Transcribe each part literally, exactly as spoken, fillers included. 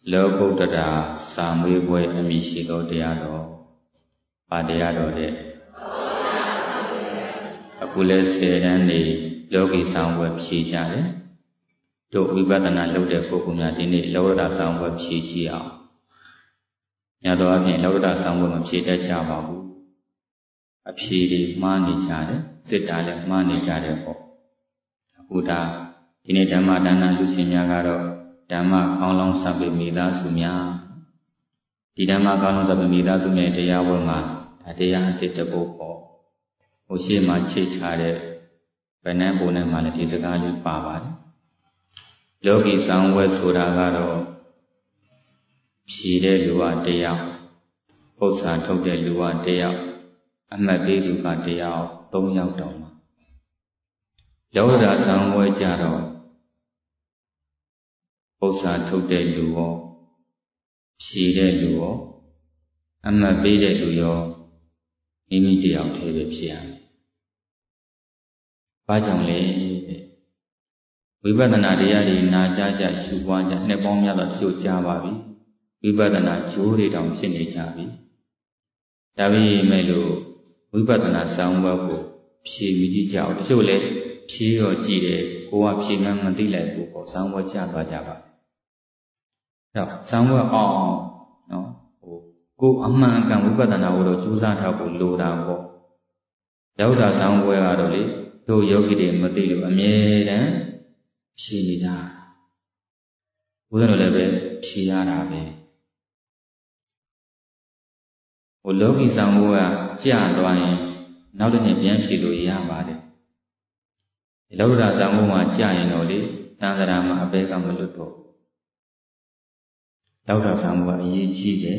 လောကုတ္တရာစာမွေးပွဲအမည်ရှိသောတရားတော်ပါတရားတော်တဲ့အခုလဲဆယ်တန်းနေလောကီဆောင်ပွဲဖြေကြတယ်တို့ဝိပဿနာလုပ်တဲ့ပုဂ္ဂိုလ်များဒီနေ့လောကုတ္တရာဆောင်ပွဲဖြေကြည့်အောင်ညတော်အပြင်လောကုတ္တရာဆောင်ပွဲမဖြေတတ်ကြပါဘူးအဖြေတွေမှားနေကြတယ်စစ်တာလည်းမှားနေကြတယ်ပေါ့အခုဒါဒီနေ့ဓမ္မဒါနလူရှင်များကတော့ဓမ္မခေါင်းလောင်းစပ်ပေမိသားစုများဒီဓမ္မခေါင်းလောင်းစပ်ပေမိသားစုများတရားပွဲမှာဒါတရားအတစ်တပုတ်ပေါ့ဟိုရှေ့မှာချိတ်ထားတဲ့ဗနန်းပုံနဲ့မှလည်းဒီစကားလေးပါပါတယ်လောကီဆောင်ဝဲဆိုတာကတော့ဖြေတဲ့လူကတယောက်ပု္ပ္ပာထုတ်တဲ့လူကတယောက်အမှတ်ပေးသူကတယောက်သုံးယောက်တောင်မှာလောကဓာတ်ဆောင်ဝဲကြတော့ပု္ပ္ပာထုတ်တဲ့လူရောဖြေတဲ့လူရောအမှတ်ပေးတဲ့လူရောမိမိတယောက်တည်းပဲဖြစ်ရမယ်။ဘာကြောင့်လဲတဲ့ဝိပဿနာတရားတွေနာကြားကြရှုပွားကြနှစ်ပေါင်းများစွာကြိုကြားပါပြီ။ဝိပဿနာကျိုးတွေတောင်ဖြစ်နေကြပြီ။ဒါပေမဲ့လို့ဝိပဿနာဆောင်းဘက်ကိုဖြေပြီးကြည့်ကြအောင်တချို့လည်းဖြေတော့ကြည့်တယ်ကိုကဖြေမှန်းမသိလိုက်ဘူးပေါ့ဆောင်းဘက်ချသွားကြပါအဲ့တော့ဆောင်းဘက်အောင်နော်ဟိုကိုအမှန်အကန်ဝိပဿနာကိုတော့ကြိုးစားထားဖို့လိုတာပေါ့ရောက်တာဆောင်းဘက်ကတော့လေတို့ယောဂီတွေမသိလို့အမြဲတမ်းဖြေနေကြဘုရားတော်လည်းပဲဖြေရတာပဲဟိုလောကီဆောင်ဘုရားကြာသွားရင်နောက်တစ်နေ့ပြန်ဖြေလို့ရပါတယ်ဒီလောကဓာတ်ဆောင်ဘုရားကြာရင်တော့လေတန်ត្រာမှာအပေကမလွတ်တော့လောကဓာတ်ဆောင်ဘုရားအရေးကြီးတယ်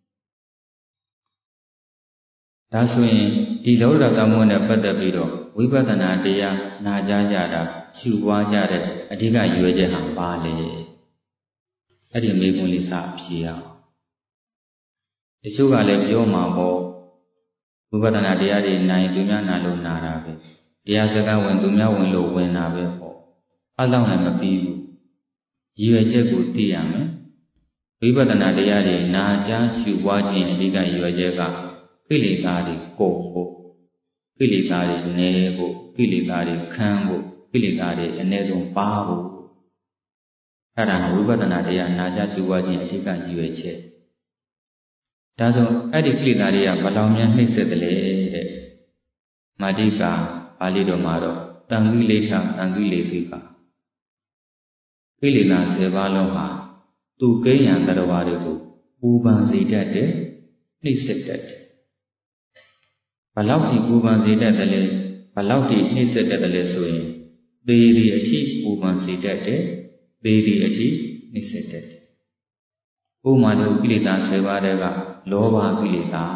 ဒါဆိုရင်ဒီလောကဓာတ်ဆောင်ဘုရားနဲ့ပတ်သက်ပြီးတော့ဝိပဿနာတရားနာကြားကြတာရှုပွားကြတဲ့အဓိကရွယ်ချက်ဟာဘာလဲအဲ့ဒီမေးခွန်းလေးစဖြေအောင်တချို့ကလည်းပြောမှာပေါ့ဝိပဿနာတရားတွေနိုင်သူများနာလို့နာတာပဲတရားစကားဝင်သူများဝင်လို့ဝင်တာပဲပေါ့အဲ့လောက်နဲ့မပြီးဘူးရည်ရွယ်ချက်ကိုသိရမယ်ဝိပဿနာတရားတွေနာကြားရှုပွားခြင်းအဓိကရည်ရွယ်ချက်ကကိလေသာတွေကုန်ဖို့ကိလေသာတွေနည်းဖို့ကိလေသာတွေခမ်းဖို့ကိလေသာတွေအနည်းဆုံးပါဖို့အဲ့ဒါဝိပဿနာတရားနာကြားရှုပွားခြင်းအဓိကရည်ရွယ်ချက်ဒါဆိုအဲ့ဒီကိလေသာတွေကဘယ်လောက်များနှိမ့်ဆက်တယ်လဲတဲ့မာတိကာပါဠိတော်မှာတော့တံကိလေသာတံကိလေသိကာကိလေသာဆယ်ပါးလုံးဟာသူကိယံတရားတွေကိုပူပန်စေတတ်တယ်နှိမ့်ဆက်တတ်တယ်ဘလောက်ထိပူပန်စေတတ်တယ်လဲဘလောက်ထိနှိမ့်ဆက်တတ်တယ်လဲဆိုရင်သေဒီအထိပူပန်စေတတ်တယ်သေဒီအထိနှိမ့်ဆက်တတ်တယ်ဥပမာတို့ကိလေသာဆယ်ပါးတဲ့ကလောဘကိလေသာ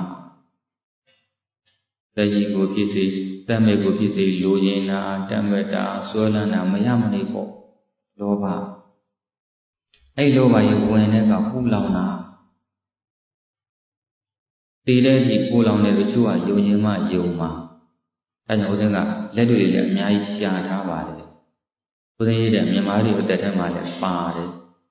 တည်ကိုဖြစ်စေတတ်မဲ့ကိုဖြစ်စေလိုချင်တာတတ်မဲ့တာဆွဲလန်းတာမရမနေပေါ့လောဘအဲ့လောဘရဲ့ဝင်တဲ့ကပူလောင်တာတည်တဲ့အထိပူလောင်တဲ့တချို့ကယုံရင်မှယုံမှာအဲကြောင့်ဦးဇင်းကလက်တွေလည်းအများကြီးရှာထားပါတယ်ဦးဇင်းရဲ့မြန်မာတွေအသက်ထဲမှာလည်းပါတယ်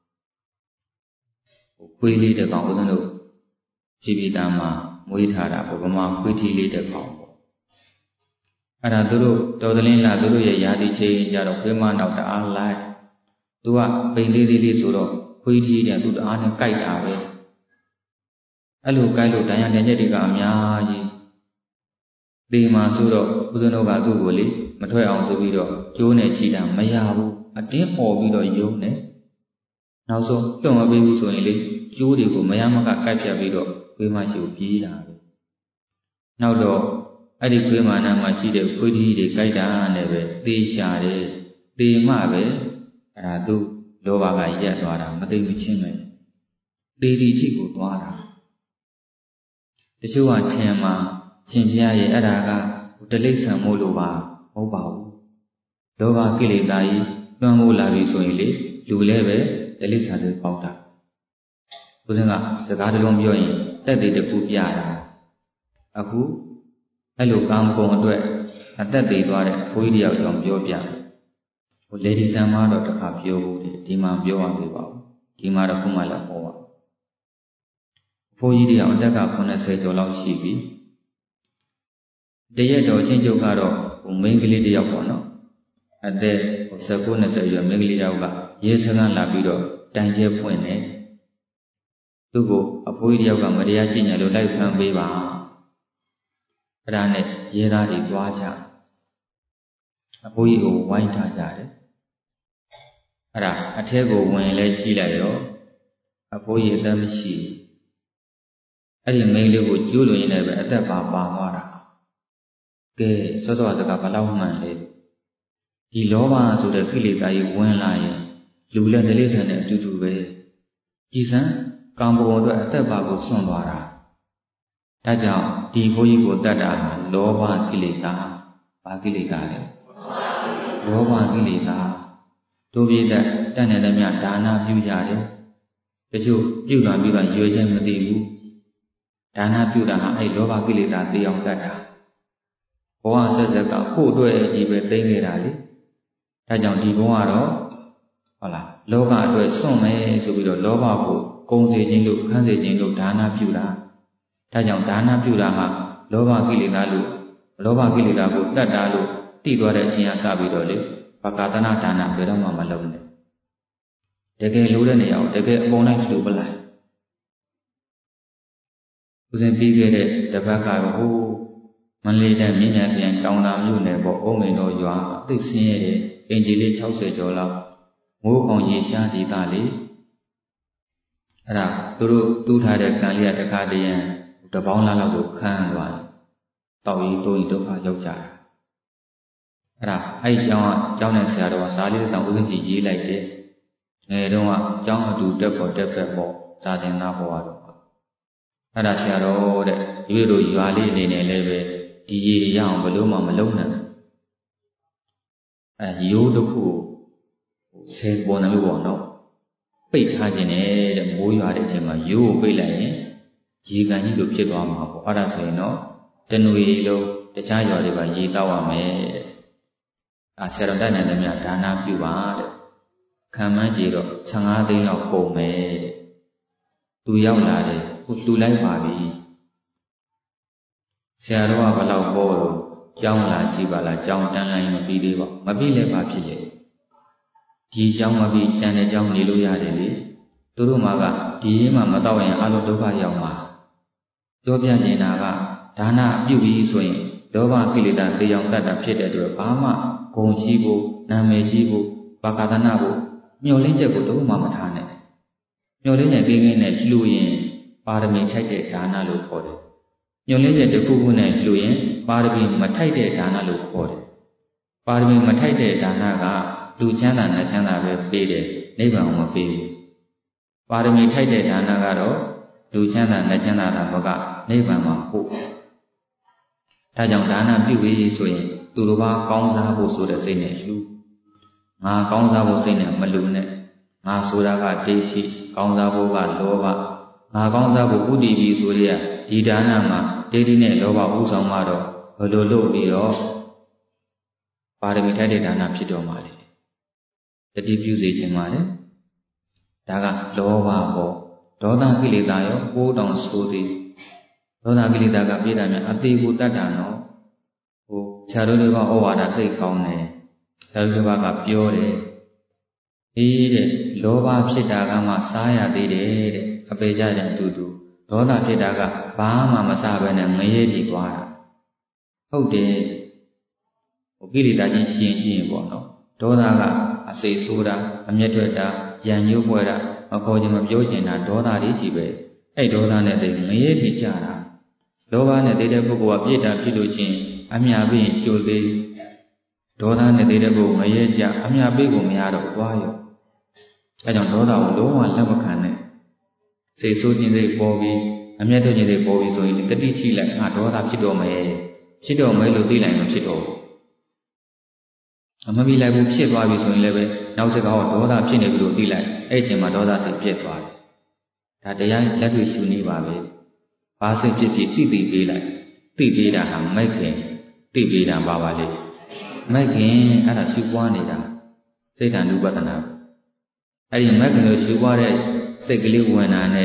ခွေးလေးတစ်ကောင်ဦးဇင်းတို့ရှိပြီသားမှာမွေးထားတာပေါ့ဗမာခွေးထီးလေးတစ်ကောင်ပေါ့အဲ့ဒါသူတို့တော်သလင်းလာသူတို့ရဲ့ယာတိချင်းကြတော့ခွေးမနောက်တအားလိုက်သူကပိန်လေးလေးလေးဆိုတော့ခွေးထီးတဲ့သူတအားနဲ့ကြိုက်တာပဲအဲ့လိုကြိုက်လို့တရားတဲ့ချက်တွေကအများကြီးဒီမှာဆိုတော့ဦးဇင်းတို့ကသူ့ကိုလေမထွက်အောင်ဆိုပြီးတော့ကျိုးနဲ့ချီတာမရဘူးအတင်းပေါ်ပြီးတော့ယုံနေနောက်ဆုံးလွတ်မပေးဘူးဆိုရင်လေကျိုးတွေကိုမရမကကိုက်ဖြတ်ပြီးတော့ခွေးမရှိကိုပြေးတာပဲနောက်တော့အဲ့ဒီခွေးမာနာမှာရှိတဲ့ခွေးကြီးတွေကြိုက်တာနဲ့ပဲသေရှာတယ်သေမှပဲအဲ့ဒါသူလောဘကရက်သွားတာမသိမချင်းပဲသေဒီချိကိုသွားတာတချို့ကထင်မှာရှင်ပြရဲ့အဲ့ဒါကတလိษံမို့လို့ပါမဟုတ်ပါဘူးလောဘကိလေသာကြီးလွှမ်းမိုးလာပြီဆိုရင်လေလူလည်းပဲတလိษံတွေပေါက်တာဘုရားကစကားတလုံးပြောရင်တက်သေးတစ်ခုပြတာအခုအဲ့လိုကာမဂုဏ်အတွက်အသက်သေးသွားတဲ့ဘိုးကြီးတယောက်ကြောင့်ပြောပြဟိုလေဒီဆန်မှာတော့တစ်ခါပြောဘူးဒီမှာပြောရသေးပါဘူးဒီမှာတော့ခုမှလည်းဟောပါဖိုးကြီးတရားအတက်ကခုနှစ်ဆယ်ကျော်လောက်ရှိပြီတရက်တော်ချင်းကျုပ်ကတော့ဟိုမိန်းကလေးတယောက်ပေါ့နော်အသက်ဟို၁၉ ၂၀ရွယ်မိန်းကလေးတယောက်ကရဲစခန်းလာပြီးတော့တိုင်ကျဲဖွင့်တယ်သူ့ကိုအဖိုးကြီးတယောက်ကမတရားကျင့်ကြံလို့လိုက်ဖမ်းပေးပါအဲ့ဒါနဲ့ရဲသားတွေသွားကြအဖိုးကြီးကိုဝိုင်းထားကြတယ်အဲ့ဒါအထက်ကိုဝင်လဲကြည့်လိုက်ရောအဖိုးကြီးအသက်မရှိအဲ့ဒီမိန်းလေးကိုကျိုးလွန်ရင်းနဲ့ပဲအသက်ပါပါသွားတာကဲစောစောစကားဘလောက်မှန်လဲဒီလောဘဆိုတဲ့ကိလေသာကြီးဝင်လာရင်လူလည်းတိရစ္ဆာန်နဲ့အတူတူပဲကြည်စံကံဘဝအတွက်အသက်ပါကိုစွန့်သွားတာဒါကြောင့်ဒီဘုန်းကြီးကိုတတ်တာဟာလောဘကိလေသာဘာကိလေသာလဲလောဘကိလေသာတို့ပြည့်တဲ့တတ်နေတဲ့မြဒါနပြုကြတယ်တချို့ပြုတာပြီးတော့ရွေချက်မသိဘူးဒါနပြုတာဟာအဲ့လောဘကိလေသာသိအောင်တတ်တာဘဝဆက်ဆက်ကကို့အတွက်အကြည့်ပဲသိခဲ့တာလေဒါကြောင့်ဒီဘဝကတော့ဟုတ်လားလောကအတွက်စွန့်မယ်ဆိုပြီးတော့လောဘကိုကုံစေခြင်းလို့ခန်းစေခြင်းလို့ဒါနပြုတာဒါကြောင့်ဒါနပြုတာဟာလောဘကိလေသာလို့လောဘကိလေသာကိုတတ်တာလို့သိသွားတဲ့အချိန်ကစပြီးတော့လေဘဂသနာဒါနဘယ်တော့မှမလုပ်နဲ့တကယ်လို့တဲ့နေရာကိုတကယ်အပုံလိုက်လှူပလိုက်ဦးဇင်းပြီးခဲ့တဲ့တပတ်ကတော့ဟိုမန္တလေးတိုင်းမြင်းညာပြန်တောင်သာမြို့နယ်ပေါ့အုံးမင်တော်ရွာသိစင်းရဲ့အင်ဂျီလေး၆၀ကျော်လောက်မိုးကောင်ရေရှားဒေသလေးအဲ့ဒါသူတို့တူးထားတဲ့ကံလေးကတခါတည်းရန်တပေါင်းလားလောက်ကိုခန်းသွားတောက်ရီတိုးရင်ဒုက္ခရောက်ကြတာအဲ့ဒါအဲ့ဒီကျောင်းကကျောင်းနဲ့ဆရာတော်ကဇာလေးဆောင်ဦးစင်းကြီးရေးလိုက်တယ်ငယ်တုန်းကကျောင်းအတူတက်ပေါ်တက်ဖက်ပေါ်ဇာတင်သားဘဝတော့အဲ့ဒါဆရာတော်တဲ့ဒီလိုရွာလေးအနေနဲ့လည်းပဲဒီရေရအောင်ဘယ်လို့မှမလုံးနိုင်အဲရိုးတစ်ခုဆယ်ပေါ်နေလို့ပေါ့နော်ပိတ်ထားခြင်းနဲ့တဲ့မိုးရွာတဲ့အချိန်မှာရိုးကိုပိတ်လိုက်ရင်ရေကန်ကြီးလိုဖြစ်သွားမှာပေါ့အဲ့ဒါဆိုရင်တော့တနွေလုံးတခြားရွာတွေပါရေတောက်ရမယ်တဲ့အာဆရာတော်တိုက်နေတဲ့မြတ်ဒါနပြုပါတဲ့ခံမှန်းကြည့်တော့ဆယ်ငါးသိန်းလောက်ပုံမယ်တဲ့သူရောက်လာတယ်ကိုလှူလိုက်ပါပြီဆရာတော်ကဘလောက်ပေါ်လို့ကြောင်းလာကြည့်ပါလားကြောင်းတန်းလိုက်မပြီးသေးပါမပြီးလည်းပါဖြစ်ရဲ့ဒီကြောင်းမပြီးကြံတဲ့ကြောင်းနေလို့ရတယ်လေသူတို့မှာကဒီရေးမှမတော့ရင်အလိုဒုက္ခရောက်မှာပြောပြနေတာကဒါနပြုပြီးဆိုရင်လောဘကိလေသာတေအောင်တတ်တာဖြစ်တဲ့အတွက်ဘာမှဂုဏ်ရှိဖို့နာမည်ကြီးဖို့ဘာကာသနာဖို့မျောလင်းချက်ကိုတော့မှမထားနဲ့မျောလင်းချက်ကိန်းကိန်းနဲ့လှူရင်ပါရမီထိုက်တဲ့ဒါနလို့ခေါ်တယ်ညွန်လင်းချက်တစ်ခုခုနဲ့လှူရင်ပါရမီမထိုက်တဲ့ဒါနလို့ခေါ်တယ်ပါရမီမထိုက်တဲ့ဒါနကလူချမ်းသာနတ်ချမ်းသာပဲပေးတယ်နိဗ္ဗာန်ကိုမပေးဘူးပါရမီထိုက်တဲ့ဒါနကတော့လူချမ်းသာနတ်ချမ်းသာတာဘကနိဗ္ဗာန်မှာပို့ဒါကြောင့်ဒါနပြုပြီးဆိုရင်သူတို့ဘာကောင်းစားဖို့ဆိုတဲ့စိတ်နဲ့လှူငါကောင်းစားဖို့စိတ်နဲ့မလှူနဲ့ငါဆိုတာကဒိဋ္ဌိကောင်းစားဖို့ကလောဘငါကောင်းစားဖို့ဥတည်ပြီးဆိုရဒီဒါနမှာဒိဋ္ဌိနဲ့လောဘဥဆောင်မှတော့ဘယ်လိုလုပ်ပြီးတော့ပါရမီထိုက်တဲ့ဒါနဖြစ်တော်မှာလေတတိပြုစေခြင်းပါလေဒါကလောဘပေါ့ဒေါသကိလေသာရောကိုးတောင်ဆိုသည်ဒေါသကိလေသာကပြည့်တာများအသေးကိုတတ်တာနော်ဟိုခြားတို့တွေကဩဝါဒသိကောင်းတယ်ခြားတို့တွေကပြောတယ်အေးတဲ့လောဘဖြစ်တာကမှစားရသေးတယ်တဲ့အပေကြတဲ့အတူတူဒေါသဖြစ်တာကဘာမှမစားဘဲနဲ့ငရဲထိသွားတာဟုတ်တယ်ဟိုကိလေသာကြီးရှင်ကြည့်ရင်ပေါ့နော်ဒေါသကအစိတ်ဆိုးတာအမျက်ထွက်တာရံညှိုးပွဲတာမခေါ်ခြင်းမပြောခြင်းတာဒေါသတွေကြီးပဲအဲ့ဒေါသနဲ့တည်းငရဲထိကြတာလောဘနဲ့တည်းတဲ့ပုဂ္ဂိုလ်ကပြည့်တာဖြစ်လို့ချင်းအမြပေးရင်ကြိုသေးဒေါသနဲ့တည်းတဲ့ပုဂ္ဂိုလ်ငရဲကြအမြပေးကိုမရတော့သွားရောအဲကြောင့်ဒေါသကိုလုံးဝလက်မခံနဲ့စိတ်ဆိုးခြင်းတွေပေါ်ပြီးအမျက်ထုတ်ခြင်းတွေပေါ်ပြီးဆိုရင်တတိရှိလိုက်ငါဒေါသဖြစ်တော့မယ်ဖြစ်တော့မယ်လို့သိလိုက်မှဖြစ်တော့အမမီလိုက်ဘူးဖြစ်သွားပြီဆိုရင်လည်းပဲနောက်စကားတော့ဒေါသဖြစ်နေပြီလို့သိလိုက်အဲ့အချိန်မှာဒေါသစိတ်ပြည့်သွားတယ်ဒါတရားလက်တွေ့ရှုနေပါပဲဘာစိတ်ဖြစ်ဖြစ်သိသိပေးလိုက်သိပေးတာဟာမိုက်ခင်သိပေးတာပါပါလေမိုက်ခင်အဲ့ဒါရှုပွားနေတာစိတ်ဓာတ်ဥပဒနာအဲ့ဒီမိုက်ခင်ကိုရှုပွားတဲ့စိတ်ကလေးဝင်တာနဲ့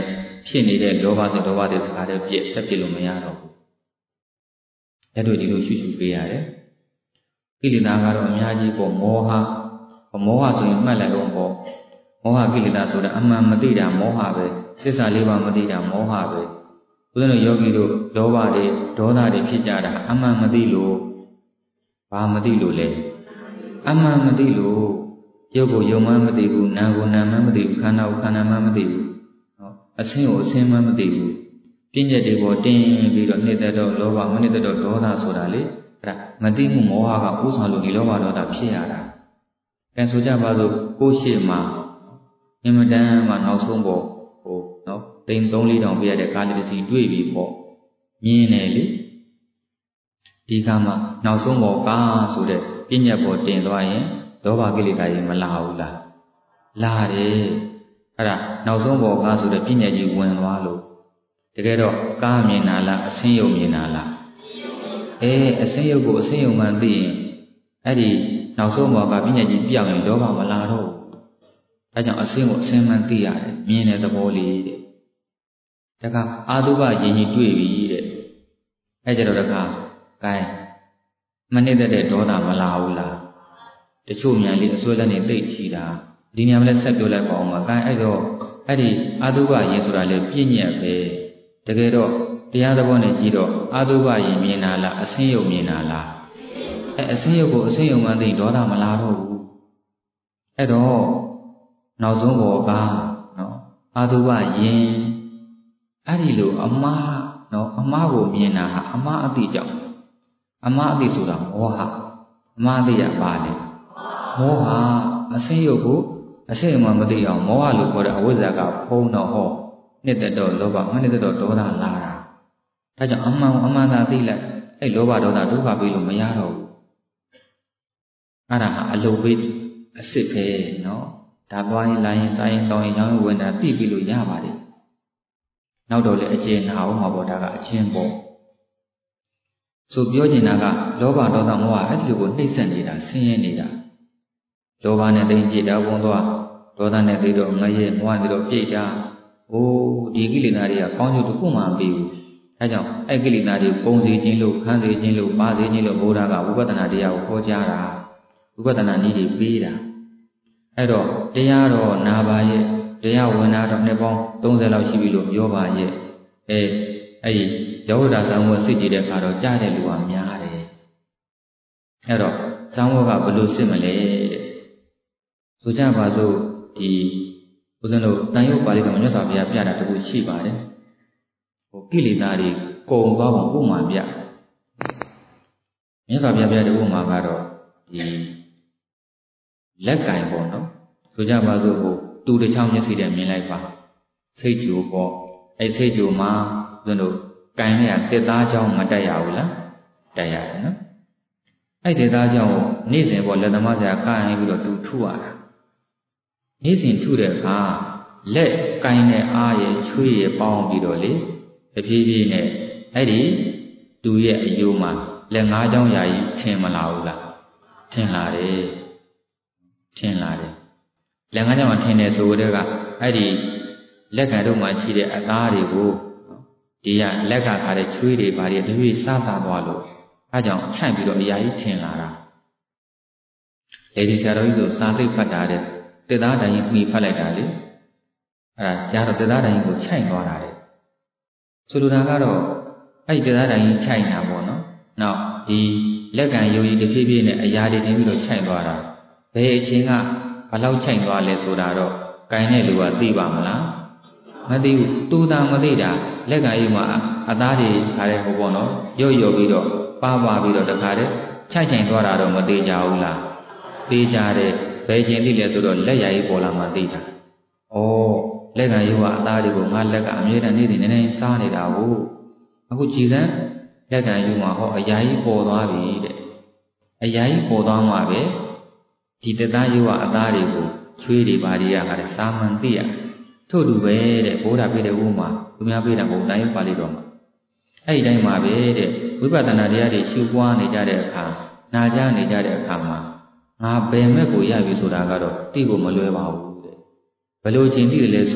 ဖြစ်နေတဲ့လောဘဆိုလောဘတွေစကားတွေပြည့်ဆက်ပြည့်လို့မရတော့ဘူးအဲ့တို့ဒီလိုရှုရှုပေးရတယ်ကိလေသာကတော့အများကြီးပေါ့မောဟမောဟဆိုရင်မှတ်လိုက်တော့ပေါ့မောဟကိလေသာဆိုတာအမှန်မသိတာမောဟပဲသစ္စာလေးပါးမသိတာမောဟပဲဦးဇင်းတို့ယောဂီတို့လောဘတွေဒေါသတွေဖြစ်ကြတာအမှန်မသိလို့ဘာမသိလို့လဲအမှန်မသိလို့ရုပ်ကိုယုံမှမသိဘူးနာမ်ကိုနာမ်မှမသိဘူးခန္ဓာကိုခန္ဓာမှမသိဘူးနော်အဆင်းကိုအဆင်းမှမသိဘူးပြဉ္ညတ်တွေပေါ်တင်းပြီးတော့နှစ်သက်တော့လောဘမနှစ်သက်တော့ဒေါသဆိုတာလေအဲ့ဒါမသိမှုမောဟကဥဆောင်လို့ဒီလောဘဒေါသဖြစ်ရတာအဲဆိုကြပါစို့ကိုယ်ရှိမှအင်မတန်မှနောက်ဆုံးပေါ်ဟိုနော်တိမ်သုံးလေးတောင်ပြရတဲ့ကားလေးတစ်စီးတွေ့ပြီပေါ့မြင်တယ်လေဒီကမှနောက်ဆုံးပေါ်ကားဆိုတဲ့ပြဉ္ညတ်ပေါ်တင်သွားရင်လောဘကိလေသာကြီးမလာဘူးလားလာတယ်အဲ့ဒါနောက်ဆုံးပေါ်ကားဆိုတဲ့ပြဉ္ညတ်ကြီးဝင်သွားလို့တကယ်တော့ကားမြင်တာလားအဆင်းရုပ်မြင်တာလားအဲအဆင်းရုပ်ကိုအဆင်းရုပ်မှသိရင်အဲ့ဒီနောက်ဆုံးပေါ်ကပြဉ္ညတ်ကြီးပြောင်းရင်လောဘမလာတော့ဘူးဒါကြောင့်အဆင်းကိုအဆင်းမှသိရတယ်မြင်တဲ့သဘောလေးတဲ့တခါအာတုဘယဉ်ကြီးတွေ့ပြီတဲ့အဲ့ကြတော့တခါကဲမနစ်သက်တဲ့ဒေါသမလာဘူးလားတချို့မြန်လေးအစွဲလက်နေသိချီတာဒီညမှာလည်းဆက်ပြောလိုက်ပါအောင်ပါကဲအဲ့တော့အဲ့ဒီအာတုဘယဉ်ဆိုတာလေပြဉ္ညတ်ပဲတကယ်တော့တရားသဘောနဲ့ကြည့်တော့အာတုဘယဉ်မြင်တာလားအဆင်းရုပ်မြင်တာလားအဲအဆင်းရုပ်ကိုအဆင်းရုပ်မှသိဒေါသမလာတော့ဘူးအဲ့တော့နောက်ဆုံးဘောကနော်အာတုဘယဉ်အဲ့ဒီလိုအမှားနော်အမှားကိုမြင်တာဟာအမှားအသိကြောင့်အမှားအသိဆိုတာမောဟအမှားသိရပါလေမောဟအဆင်းရုပ်ကိုအဆင်းမှမသိအောင်မောဟလို့ခေါ်တဲ့အဝိဇ္ဇာကဖုံးတော့ဟောနှစ်သက်တော့လောဘမနှစ်သက်တော့ဒေါသလာတာဒါကြောင့်အမှန်အမှန်သာသိလိုက်အဲ့လောဘဒေါသဒုက္ခပြီးလို့မရတော့ဘူးအဲ့ဒါဟာအလုတ်ပဲအစ်စ်ပဲနော်ဒါသွားရင်လာရင်စားရင်တောင်းရင်ရောင်းရင်ဝင်တာသိပြီးလို့ရပါတယ်နောက်တော့လေအကျဉ်းနာအောင်မှာပေါ့ဒါကအချင်းပေါ့ဆိုပြောချင်တာကလောဘဒေါသမောဟအဲ့ဒီလိုကိုနှိမ့်ဆက်နေတာဆင်းရဲနေတာလောဘနဲ့သိပြည့်တာဘုံသွားဒေါသနဲ့သိတော့ငရဲမောဟနဲ့တော့ပြည့်တာအိုးဒီကိလေသာတွေကကောင်းကျိုးတစ်ခုမှမပြီးဘူးအဲကြောင့်အဲ့ကိလေသာတွေပုံစီခြင်းလို့ခန်းစီခြင်းလို့ပါစီခြင်းလို့ဘုရားကဝိပဿနာတရားကိုဟောကြားတာဝိပဿနာနည်းတွေပေးတာအဲ့တော့တရားတော်နာပါရဲ့တရားဝင်တာတော့နှစ်ပေါင်းသုံးဆယ်လောက်ရှိပြီလို့ပြောပါရဲ့အဲအဲ့ဒီယောဂဒါသံဝတ်စစ်ကြည့်တဲ့အခါတော့ကြားတဲ့လူကများတယ်အဲ့တော့သံဝတ်ကဘယ်လိုစစ်မလဲတဲ့ဆိုကြပါစို့ဒီဦးဇင်းတို့တန်ရုပ်ပါဠိတော်မြတ်စွာဘုရားပြတာတခုရှိပါတယ်ဟိုကိလေသာတွေကုန်သွားပုံဥမာပြမြတ်စွာဘုရားပြတဲ့ဥမာကတော့ဒီလက်ကင်ပေါ့နော်ဆိုကြပါစို့ဟိုတူတစ်ချောင်းမျက်စိနဲ့မြင်လိုက်ပါစိတ်ကြိုပေါ့အဲ့စိတ်ကြိုမှာဦးဇင်းတို့ကင်နဲ့ကတစ်သားချောင်းမတက်ရဘူးလားတက်ရတယ်နော်အဲ့တစ်သားချောင်းကိုနေ့စဉ်ပေါ့လက်သမားဆရာကိုင်ပြီးတော့တူထုရတာနေ့စဉ်ထုတဲ့အခါလက်ကင်နဲ့အားရဲ့ချွေးရဲ့ပေါင်းပြီးတော့လေအပြေးပြေးနဲ့အဲ့ဒီတူရဲ့အယိုးမှာလက်ငါးချောင်းယာကြီးထင်မလာဘူးလားထင်လာတယ်ထင်လာတယ်လက်ငါးချောင်းမှာထင်တယ်ဆိုတဲ့ကအဲ့ဒီလက်ကံတို့မှာရှိတဲ့အသားတွေကိုဒီကလက်ကခါတဲ့ချွေးတွေဘာတွေတဖြည်းစားစားသွားလို့အဲကြောင့်ခြံ့ပြီးတော့အရာကြီးထင်လာတာလေဒီဆရာတော်ကြီးဆိုစာသိပ်ဖတ်တာတဲ့တစ်သားတိုင်းမှီဖတ်လိုက်တာလေအဲ့ဒါကြားတော့တစ်သားတိုင်းကိုခြိုက်သွားတာတဲ့ဆိုလိုတာကတော့အဲ့ဒီတစ်သားတိုင်းခြိုက်နေတာပေါ့နော်နောက်ဒီလက်ကံယုံကြည်တဖြည်းဖြည်းနဲ့အရာတွေထင်ပြီးတော့ခြိုက်သွားတာဘယ်အချိန်ကဘလောက်ခြိုက်သွားလဲဆိုတာတော့ကိုင်တဲ့လူကသိပါမလားမသိဘူးတူတာမသိတာလက်ကံယုံမှာအသားတွေခါတဲ့ဟိုပေါ့နော်ရုပ်ရုပ်ပြီးတော့ပါပါပြီးတော့တခါတည်းခြိုက်ခြိုက်သွားတာတော့မသိကြဘူးလားသိကြတယ်ဘယ်ချိန်သိလဲဆိုတော့လက်ရည်ပေါ်လာမှသိတာဩလက်ကံယုံကအသားတွေကိုငါလက်ကအမြဲတမ်းနေ့စဉ်နည်းနည်းစားနေတာကိုအခုကြည်စမ်းလက်ကံယုံမှာဟောအရာကြီးပေါ်သွားပြီတဲ့အရာကြီးပေါ်သွားမှပဲဒီတသားယုံကအသားတွေကိုချွေးတွေဘာတွေကဟာစာမှန်သိရထို့တူပဲတဲ့ဘုရားပြတဲ့ဥမာသူများပြတာဘုံတိုင်းရုပ်ပါဠိတော်မှာအဲ့ဒီတိုင်းမှာပဲတဲ့ဝိပဿနာတရားတွေရှုပွားနေကြတဲ့အခါနာကြားနေကြတဲ့အခါမှာငါဘယ်မဲ့ကိုရပြီဆိုတာကတော့သိဖို့မလွယ်ပါဘူးတဲ့ဘယ်လိုချင်းသိတယ်လဲဆိုရင်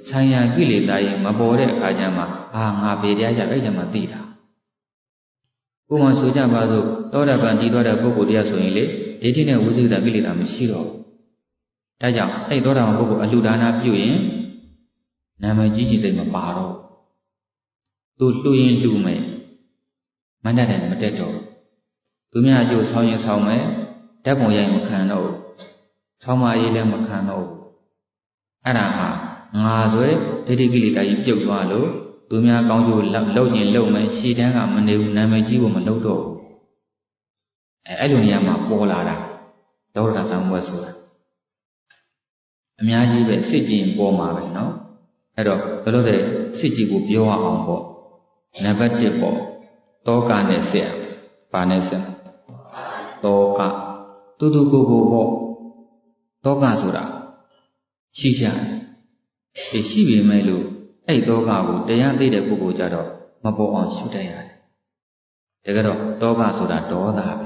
ဆိုင်ရာကိလေသာကြီးမပေါ်တဲ့အခါကျမှအာငါဘယ်တရားကြအဲ့ကျမှသိတာဥပမာဆိုကြပါစို့သောတာပန်တည်သွားတဲ့ပုဂ္ဂိုလ်တရားဆိုရင်လေဒိဋ္ဌိနဲ့ဝိသေသကိလေသာမရှိတော့ဒါကြောင့်အဲ့သောတာပန်ပုဂ္ဂိုလ်အလှဒါနပြုရင်နာမည်ကြီးရှိစိတ်မပါတော့သူလှူရင်လှူမယ်မန္တတယ်မတက်တော့သူများအကျိုးဆောင်းရင်ဆောင်းမယ်ဓာတ်ပုံရိုက်မခံတော့ဆောင်းမအေးလည်းမခံတော့အဲ့ဒါဟာငါဆိုရဲဒိဋ္ဌိကိလေသာကြီးပြုတ်သွားလို့သူများကောင်းကျိုးလောက်ရင်လောက်မယ်ရှည်တန်းကမနေဘူးနာမည်ကြီးဖို့မလုပ်တော့ဘူးအဲအဲ့လိုနေရာမှာပေါ်လာတာဒေါရဆောင်ဘွယ်ဆိုတာအများကြီးပဲစစ်ကြည့်ရင်ပေါ်မှာပဲเนาะအဲ့တော့ဘယ်လိုလဲစစ်ကြည့်ကိုပြောအောင်ပေါ့နံပါတ်တစ်ပေါ့တောကနဲ့ဆက်ပါနဲ့ဆက်တောကတူတူကိုကိုပေါ့တောကဆိုတာရှိကြတယ်ဒီရှိပေမဲ့လို့အဲ့တောကကိုတရားသိတဲ့ပုဂ္ဂိုလ်ကြတော့မပေါ်အောင်ရှုတတ်ရတယ်တကယ်တော့တောကဆိုတာဒေါသပဲ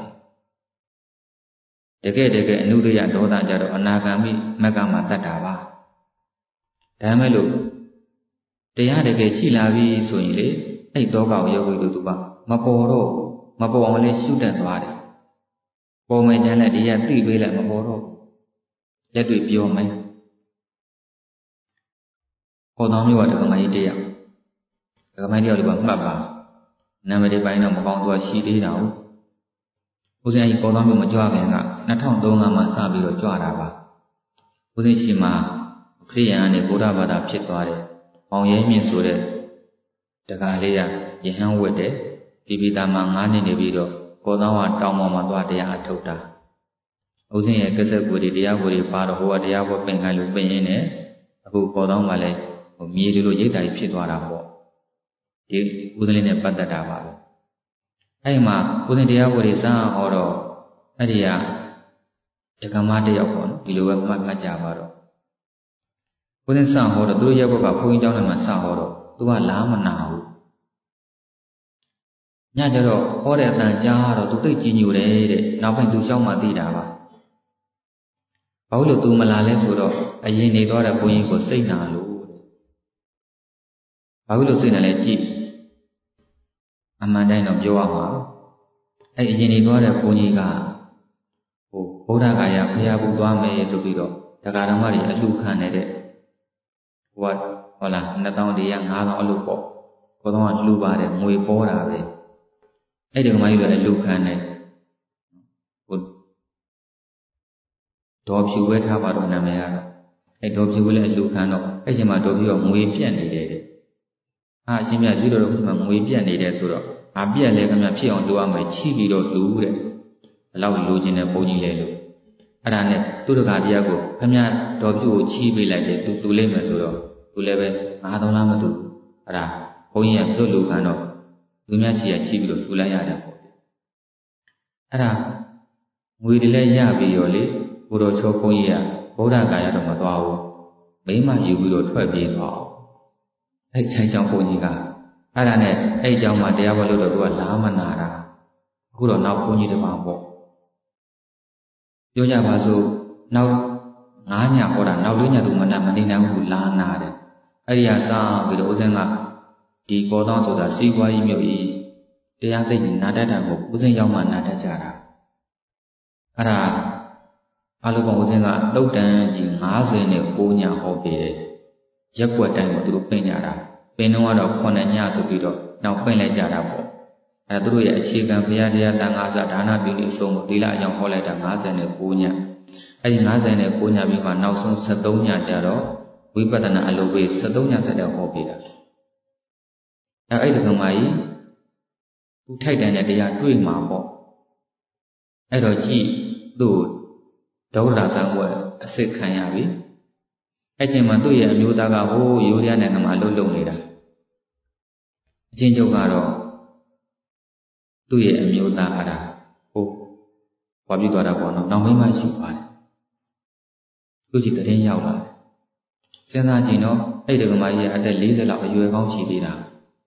တကယ်တကယ်အနုတ္တယဒေါသကြတော့အနာဂါမိမက္ကမှာတတ်တာပါဒါမဲ့လို့တရားတကယ်ရှိလာပြီဆိုရင်လေအဲ့တောကကိုရောက်ပြီးလို့သူကမပေါ်တော့မပေါ်အောင်လည်းရှုတတ်သွားတယ်ပေါ်မယ်ကြမ်းလည်းတရားသိပေးလိုက်မပေါ်တော့လက်တွေ့ပြောမယ်ပေါ်တော်မျိုးကဒကမကြီးတရားဒကမကြီးတရားလေးကမှတ်ပါနာမည်ပိုင်းတော့မကောင်းသူကရှိသေးတာဟုတ်ဦးဇင်းအဲ့ပေါ်တော်မျိုးမကြွခင်ကနှစ်ထောင်သုံးမှာစပြီးတော့ကြွတာပါဦးဇင်းရှိမှာခရိယန်ကနေဗုဒ္ဓဘာသာဖြစ်သွားတယ်ပေါင်ရဲမြင့်ဆိုတဲ့တကားလေးကယဟန်ဝတ်တယ်ပိပိတာမှာငါးနှစ်နေပြီးတော့ကိုသောကတောင်ပေါ်မှာသွားတရားအထုတ်တာဦးဇင်းရဲ့ကစ္ဆကူတွေတရားကူတွေပါတော့ဟိုကတရားဘောပင်ခိုင်းလို့ပင်ရင်းနဲ့အခုကိုသောကလည်းဟိုမြေလိုလိုရိတ်တာကြီးဖြစ်သွားတာပေါ့ဒီဦးဇင်းလေးနဲ့ပတ်သက်တာပါပဲအဲ့မှာဦးဇင်းတရားဘောတွေစဟောတော့အဲ့ဒီကဒကမတယောက်ပေါ့နော်ဒီလိုပဲမှတ်မှတ်ကြပါတော့ဦးဇင်းစဟောတော့သူတို့ရဲ့ဘက်ကဘုန်းကြီးကျောင်းထဲမှာစဟောတော့သူကလားမနာဘူးညကျတော့ဟောတဲ့အတန်ကြားတော့သူသိကြည်ညိုတယ်တဲ့နောက်ပိုင်းသူရှောင်းမှသိတာပါဘာလို့သူမလာလဲဆိုတော့အရင်နေသွားတဲ့ဘုန်းကြီးကိုစိတ်နာလို့ဘာလို့စိတ်နာလဲကြည့်အမှန်တိုင်းတော့ပြောရမှာအဲ့အရင်နေသွားတဲ့ဘုန်းကြီးကဟိုဗုဒ္ဓဂါယဘုရားဘုသွားမယ်ဆိုပြီးတော့တရားတော်မတွေအလှခံနေတဲ့ဟိုကဟုတ်လားနှစ်တောင်းတည်းရငါးတောင်းအလှပေါ့ကိုတော့ကလှပါတယ်ငွေပေါ်တာပဲအဲ့ဒီကမကြီးတို့အလှခံနေဟိုဒေါ်ဖြူဝဲထားပါတော့နာမည်ကတော့အဲ့ဒေါ်ဖြူဝဲလည်းအလှခံတော့အဲ့ချိန်မှာဒေါ်ဖြူကငွေပြတ်နေတယ်တဲ့အာအရှင်မြတ်ပြုတော်တို့ကငွေပြတ်နေတယ်ဆိုတော့ငါပြတ်လဲခင်ဗျဖြစ်အောင်လှူရမယ်ချိပြီးတော့လှူတဲ့ဘယ်လောက်လှူခြင်းနဲ့ဘုန်းကြီးလဲလို့အဲ့ဒါနဲ့သူတကာတရားကိုခင်ဗျဒေါ်ဖြူကိုချိပေးလိုက်တယ်သူလှူလိုက်မယ်ဆိုတော့သူလည်းပဲငါးသုံးလားမသိဘူးအဲ့ဒါဘုန်းကြီးကဇွတ်လှူခံတော့သူများချီရချိပြီးတော့လှူလိုက်ရတယ်ပေါ့အဲ့ဒါငွေတွေလည်းရပြီးရောလေဘုရောချောဘုန်းကြီးကဗုဒ္ဓဂါယတော့မသွားဘူးမိမယူပြီးတော့ထွက်ပြေးသွားအောင်အဲ့ချိုင်းချောင်းဘုန်းကြီးကအဲ့ဒါနဲ့အဲ့เจ้าမှာတရားဘောလို့တော့သူကလားမနာတာအခုတော့နောက်ဘုန်းကြီးတစ်ပါးပေါ့ပြောကြပါစို့နောက်ငါးညဟောတာနောက်လေးညသူမနမနေနိုင်ဘူးလားနာတယ်အဲ့ဒီကစားပြီးတော့ဦးဇင်းကဒီကောသောဆိုတာစီးပွားရေးမြို့ကြီးတရားသိနာတတ်တာကိုဦးဇင်းရောက်မှနာတတ်ကြတာအဲ့ဒါအလုံးပေါင်းဦးဇင်းကတုတ်တန်ကြီး၅၀နဲ့၉ညဟောပြတယ်ရက်ွက်တိုင်းကိုသူတို့ပင်ကြတာပင်တော့ကတော့ခုနှစ်ညဆိုပြီးတော့နောက်ပင်လိုက်ကြတာပေါ့အဲသူတို့ရဲ့အခြေခံဘုရားတရားတန်ခါးစားဒါနပြုနေအဆုံးသီလအကြောင်းဟောလိုက်တာ၅၀နဲ့၉ညအဲဒီ၅၀နဲ့၉ညပြီးမှနောက်ဆုံး၁၃ညကြတော့ဝိပဿနာအလုပ်ပေး၁၃ညဆက်တဲ့ဟောပြတာအဲအဲ့ဒီကမာကြီးသူထိုက်တန်တဲ့တရားတွေ့မှာပေါ့အဲ့တော့ကြည့်သူ့ဒေါရဆံဘွယ်အစစ်ခံရပြီအဲ့ချိန်မှာသူ့ရဲ့အမျိုးသားကဟိုးရိုးရနိုင်ငံမှာအလုပ်လုပ်နေတာအချင်းချုပ်ကတော့သူ့ရဲ့အမျိုးသားအားဟိုဘာပြသွားတာပေါ့နော်နောက်မိမယူပါတယ်သူကြီးတရင်ရောက်လာတယ်စဉ်းစားကြည့်နော်အဲ့ဒီကမာကြီးကအသက်၄၀လောက်အရွယ်ကောင်းရှိသေးတာ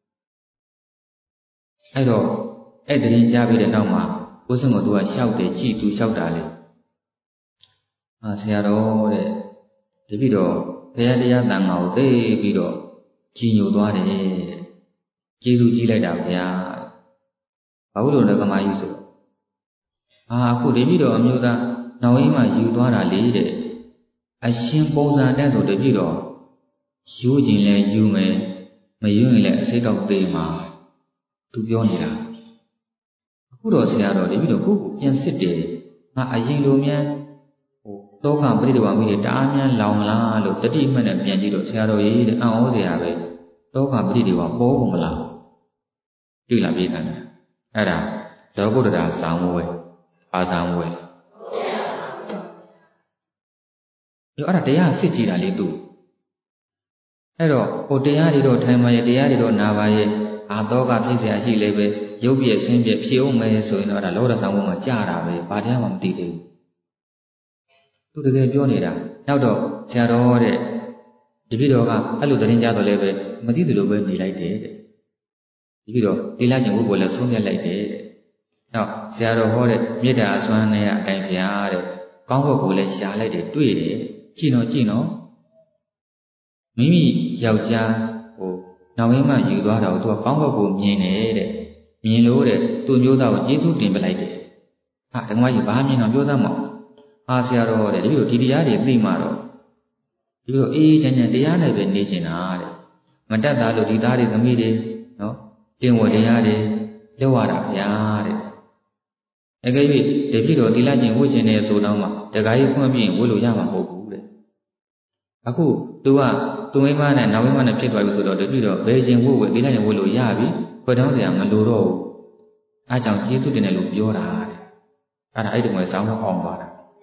အဲ့တော့အဲ့တရင်ကြားပြီးတဲ့နောက်မှာကိုစင်ကိုသူကရှောက်တယ်ကြည်သူရှောက်တာလေအာဆရာတော်တဲ့တပည့်တော်ဘုရားတရားတန်ခါကိုသိပြီးတော့ကြည်ညိုသွားတယ်တဲ့ကျေးဇူးကြီးလိုက်တာဗျာဘာလို့လဲကမာကြီးဆိုအာအခုတပည့်တော်အမျိုးသားနောက်ရင်းမှယူသွားတာလေတဲ့အရှင်ပုံစံတဲ့ဆိုတပည့်တော်ယူခြင်းလဲယူမယ်မယူရင်လည်းအစိတ်ကောက်သေးမှာသူပြောနေတာအခုတော့ဆရာတော်တပည့်တော်ကိုကိုပြန်စစ်တယ်ငါအရင်လိုမြန်ဟိုတောကပရိဒီဝါမိတွေတအားများလောင်လားလို့တတိမှတ်နဲ့ပြန်ကြည့်တော့ဆရာတော်ကြီးတဲ့အံ့ဩစရာပဲတောကပရိဒီဝါပေါ်ကုန်မလားတွေ့လာပြေးတယ်အဲ့ဒါဒေါဂုတ္တရာဇာဝဲအာဇာဝဲအဲ့ဒါတရားစစ်ကြည့်တာလေသူအဲ့တော့ဟိုတရားတွေတော့ထိုင်ပါရဲ့တရားတွေတော့နာပါရဲ့အာတောကဖြစ်เสียရှိလေပဲရုပ်ပြည့်ဆင်းပြည့်ဖြေအောင်မယ်ဆိုရင်တော့အဲ့ဒါလောကဆောင်မှာကြာတာပဲဘာတရားမှမသိသေးဘူးသူတကယ်ပြောနေတာနောက်တော့ဆရာတော်တဲ့တပည့်တော်ကအဲ့လိုသတင်းကြတော့လည်းပဲမသိသလိုပဲနေလိုက်တယ်တဲ့တပည့်တော်ဒီလာကျင်ဘုရားလည်းဆုံးဖြတ်လိုက်တယ်တဲ့နောက်ဆရာတော်ဟောတဲ့မေတ္တာအစွမ်းနဲ့အတိုင်းဖျားတဲ့ကောင်းဘက်ကိုလည်းရှားလိုက်တယ်တွေ့တယ်ကြည့်တော့ကြည့်တော့မိမိယောက်ျားဟိုနောက်မင်းမှယူသွားတာကိုသူကကောင်းဘက်ကိုမြင်တယ်တဲ့မြင်လို့တဲ့သူ့မျိုးသားကိုကျေးဇူးတင်ပလိုက်တယ်ဟာဓမ္မကြီးဘာမြင်တော့ပြောစမ်းမအောင်ဟာဆရာတော်တဲ့ဒီလိုဒီတရားတွေသိမှတော့ဒီလိုအေးချမ်းချမ်းတရားနဲ့ပဲနေချင်တာတဲ့မတတ်တာလို့ဒီသားတွေသမီးတွေနော်တင်ဝတရားတွေလောက်ရတာဗျာတဲ့အကယ်၍တပြည့်တော်သီလကျင့်ဝတ်ခြင်းနဲ့ဆိုတော့မှတခါကြီးဖွင့်ပြီးဝတ်လို့ရမှာမဟုတ်ဘူးတဲ့အခု तू ကသူမိမနဲ့နောက်မိမနဲ့ဖြစ်သွားပြီဆိုတော့တပြည့်တော်ဘယ်ခြင်းဝတ်ဝတ်သီလကျင့်ဝတ်လို့ရပြီခွဲတောင်းစရာမလိုတော့ဘူးအားကြောင့်ကျေးဇူးတင်တယ်လို့ပြောတာတဲ့အဲ့ဒါအဲ့ဒီမှာစောင်းအောင်ပါတာ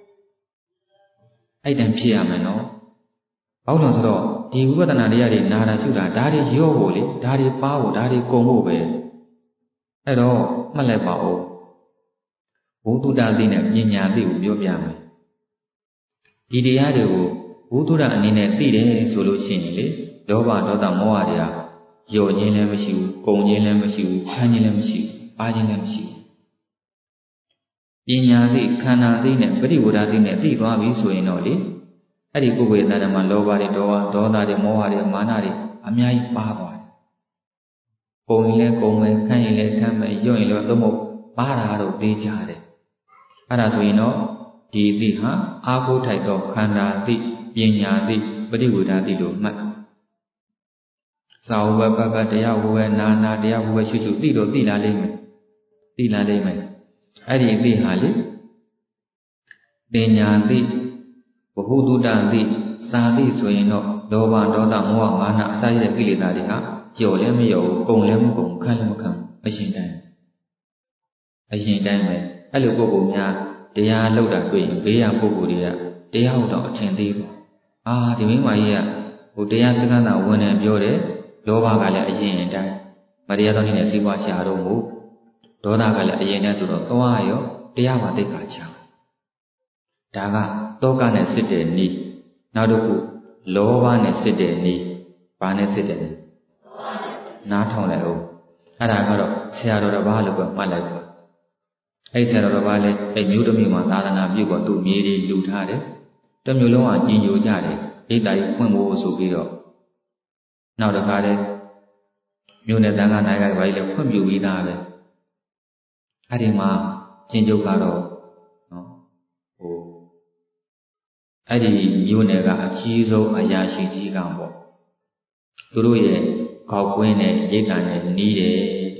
အဲ့တန်ဖြစ်ရမယ်နော်ဘာလို့လဲဆိုတော့ဒီဝိပဿနာတရားတွေနာတာရှုတာဒါတွေရော့ဖို့လေဒါတွေပါဖို့ဒါတွေကုန်ဖို့ပဲအဲ့တော့မှတ်လိုက်ပါဦးဘုဒ္ဓတာသိနဲ့ပညာသိကိုပြောပြမယ်ဒီတရားတွေကိုဘုဒ္ဓတာအနေနဲ့သိတယ်ဆိုလို့ရှိရင်လေလောဘဒေါသမောဟတွေကယော့ခြင်းလည်းမရှိဘူးကုန်ခြင်းလည်းမရှိဘူးခံခြင်းလည်းမရှိဘူးပါခြင်းလည်းမရှိဘူးပညာသိခန္ဓာသိနဲ့ပရိဝဒသိနဲ့သိသွားပြီဆိုရင်တော့လေအဲ့ဒီကိုယ်ကိုယ်တဏ္ဍာမှာလောဘတွေဒေါသဒေါသတွေမောဟတွေမာနတွေအများကြီးပါသွားတယ်ကုန်ရင်လည်းကုန်မယ်ခံရင်လည်းခံမယ်ယော့ရင်လည်းသုံးဖို့ပါတာတော့သိကြတယ်အဲ့ဒါဆိုရင်တော့ဒီအသိဟာအာဟုထိုက်သောခန္ဓာသိပညာသိပရိဝေဒသိလို့မှတ်သာဝဘဘတရားဝဘနာနာတရားဝဘရှုရှုသိတော့သိလာလိမ့်မယ်သိလာလိမ့်မယ်အဲ့ဒီအသိဟာလေပညာသိဘဟုတုတသိစာသိဆိုရင်တော့လောဘဒေါသမောဟမာနအစရှိတဲ့ကိလေသာတွေဟာကျော်လည်းမရောဘူးကုန်လည်းမကုန်ခံလည်းမခံအရှင်တိုင်းအရှင်တိုင်းပဲအဲ့လိုပုဂ္ဂိုလ်များတရားလောက်တာတွေ့ရင်ဘေးရပုဂ္ဂိုလ်တွေကတရားဟုတ်တော့အထင်သေးဘူးအာဒီမိမကြီးကဟိုတရားစကားသာဝင်နေပြောတယ်လောဘကလည်းအရင်တိုင်းမတရားသောနည်းနဲ့စီးပွားရှာတော့မို့ဒေါသကလည်းအရင်တိုင်းဆိုတော့သွားရောတရားပါသိက္ခာချဒါကတောကနဲ့စစ်တဲ့နည်းနောက်တစ်ခုလောဘနဲ့စစ်တဲ့နည်းဘာနဲ့စစ်တဲ့နည်းနားထောင်လိုက်အောင်အဲ့ဒါကတော့ဆရာတော်တစ်ပါးလို့ပဲမှတ်လိုက်ပါအဲ့ဆရာတော်တစ်ပါးလည်းအဲ့မျိုးတစ်မျိုးမှာသာသနာပြုဖို့သူ့မြေတွေလူထားတယ်တစ်မျိုးလုံးကကြီးညိုကြတယ်ဒိဋ္ဌာကြီးဖွင့်ဖို့ဆိုပြီးတော့နောက်တစ်ခါလဲမြို့နယ်တန်းကနိုင်ကဘာကြီးလဲဖွင့်ပြပြီးသားပဲအဲ့ဒီမှာကျင့်ကြုတ်ကတော့နော်ဟိုအဲ့ဒီမြို့နယ်ကအကြီးဆုံးအရာရှိကြီးကပေါ့သူတို့ရဲ့ကောက်ကွင်းနဲ့ရိတ်တံနဲ့နီးတယ်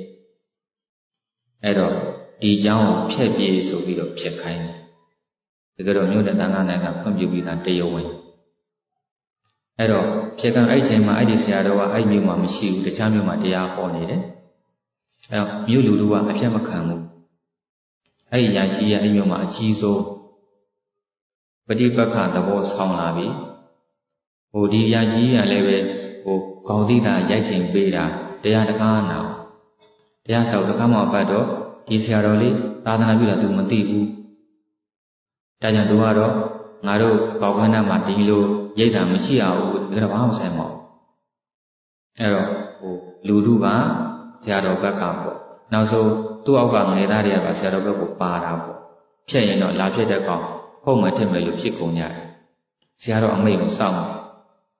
အဲ့တော့ဒီเจ้าကိုဖြက်ပြေးဆိုပြီးတော့ဖြက်ခိုင်းတယ်ဒါကြတော့မြို့နယ်တန်းကနိုင်ကဖွင့်ပြပြီးသားတရားဝင်အဲ့တော့ဖြက်ကံအဲ့ချိန်မှာအဲ့ဒီဆရာတော်ကအဲ့မြို့မှာမရှိဘူးတခြားမြို့မှာတရားဟောနေတယ်အဲ့တော့မြို့လူလူကအပြတ်မခံဘူးအဲ့ဒီရာရှိရဲ့အဲ့မြို့မှာအကြီးဆုံးပฏิပက္ခသဘောဆောင်လာပြီဟိုဒီရာရှိကလည်းပဲဟိုခေါင်းသီးတာရိုက်ချိန်ပေးတာတရားတကားနာတရားဆောက်တကားမှပတ်တော့ဒီဆရာတော်လေးသာသနာပြုတာ तू မသိဘူးဒါကြောင့် तू ကတော့ငါတို့ကောက်ခွန်းထဲမှာဒီလိုရိတ်တာမရှိရဘူးဒါတော့ဘာမှမဆိုင်ပါဘူးအဲ့တော့ဟိုလူတို့ကဆရာတော်ဘက်ကပေါ့နောက်ဆုံးသူ့အောက်ကငယ်သားတွေကဆရာတော်ဘက်ကိုပါတာပေါ့ဖြတ်ရင်တော့လာဖြစ်တဲ့ကောင်ဟုတ်မှထင်မယ်လို့ဖြစ်ကုန်ကြတယ်ဆရာတော်အမိန့်ကိုစောင့်တယ်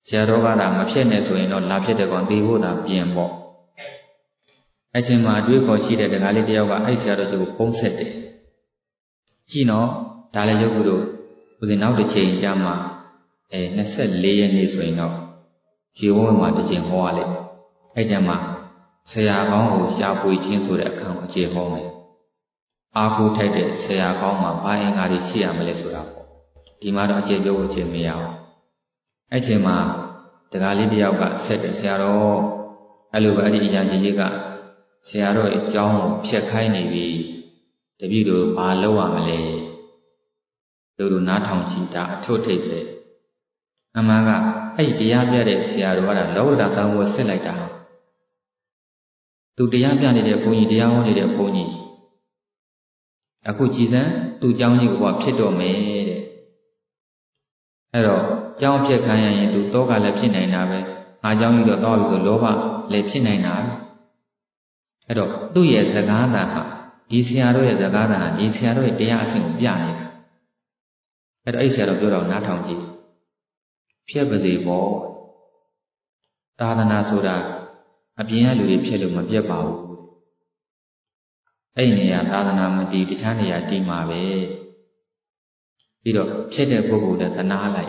ဆရာတော်ကသာမဖြစ်နဲ့ဆိုရင်တော့လာဖြစ်တဲ့ကောင်တေဖို့သာပြင်ပေါ့အဲ့ချိန်မှာအတွေးခေါ်ရှိတဲ့တကားလေးတယောက်ကအဲ့ဆရာတော်ကြီးကိုပုံဆက်တယ်ကြည့်နော်ဒါလည်းရုပ်ကုတို့ဦးဇင်းနောက်တစ်ချိန်ကြာမှအဲနှစ်ဆယ့်လေးရက်နေ့ဆိုရင်တော့ရေဝန်းမှာတစ်ချိန်ဟောရလိမ့်မယ်အဲ့ကြမှာဆရာကောင်းကိုရှားပွေခြင်းဆိုတဲ့အခန်းကိုအခြေဟောမယ်အာဟုထိုက်တဲ့ဆရာကောင်းမှာဘာအင်္ဂါတွေရှိရမလဲဆိုတာပေါ့ဒီမှာတော့အခြေပြောဖို့ချိန်မရအောင်အဲ့ချိန်မှာတကားလေးတယောက်ကဆက်တယ်ဆရာတော်အဲ့လိုပဲအဲ့ဒီအရာကြီးကြီးကဆရာတော်ရဲ့အကြောင်းကိုဖြတ်ခိုင်းနေပြီတပည့်တို့ဘာလုပ်ရမလဲတို့တို့နားထောင်ကြည့်တာအထွတ်ထိပ်ပဲအမှန်ကအဲ့ဒီတရားပြတဲ့ဆရာတော်ကလောကဓာတ်ဆောင်ကိုဆက်လိုက်တာသူတရားပြနေတဲ့ဘုန်းကြီးတရားဟောနေတဲ့ဘုန်းကြီးအခုကြည်စံသူ့เจ้าကြီးကဖြစ်တော့မယ်တဲ့အဲ့တော့เจ้าဖြစ်ခံရရင်သူတောကလည်းဖြစ်နိုင်တာပဲငါเจ้าကြီးတော့တော့ပြီဆိုလောဘလည်းဖြစ်နိုင်တာအဲ့တော့သူ့ရဲ့စကားသံဟာဒီဆရာတို့ရဲ့စကားသံဟာဒီဆရာတို့ရဲ့တရားအဆင့်ကိုပြနေတာအဲ့တော့အဲ့ဆရာတော်ပြောတော့နားထောင်ကြည့်ဖြစ်ပါစေပေါ့သာသနာဆိုတာအပြင်ကလူတွေဖြစ်လို့မပြတ်ပါဘူးအဲ့ဒီနေရာသာသနာမတည်တခြားနေရာတည်မှာပဲပြီးတော့ဖြစ်တဲ့ပုဂ္ဂိုလ်လည်းသနာလိုက်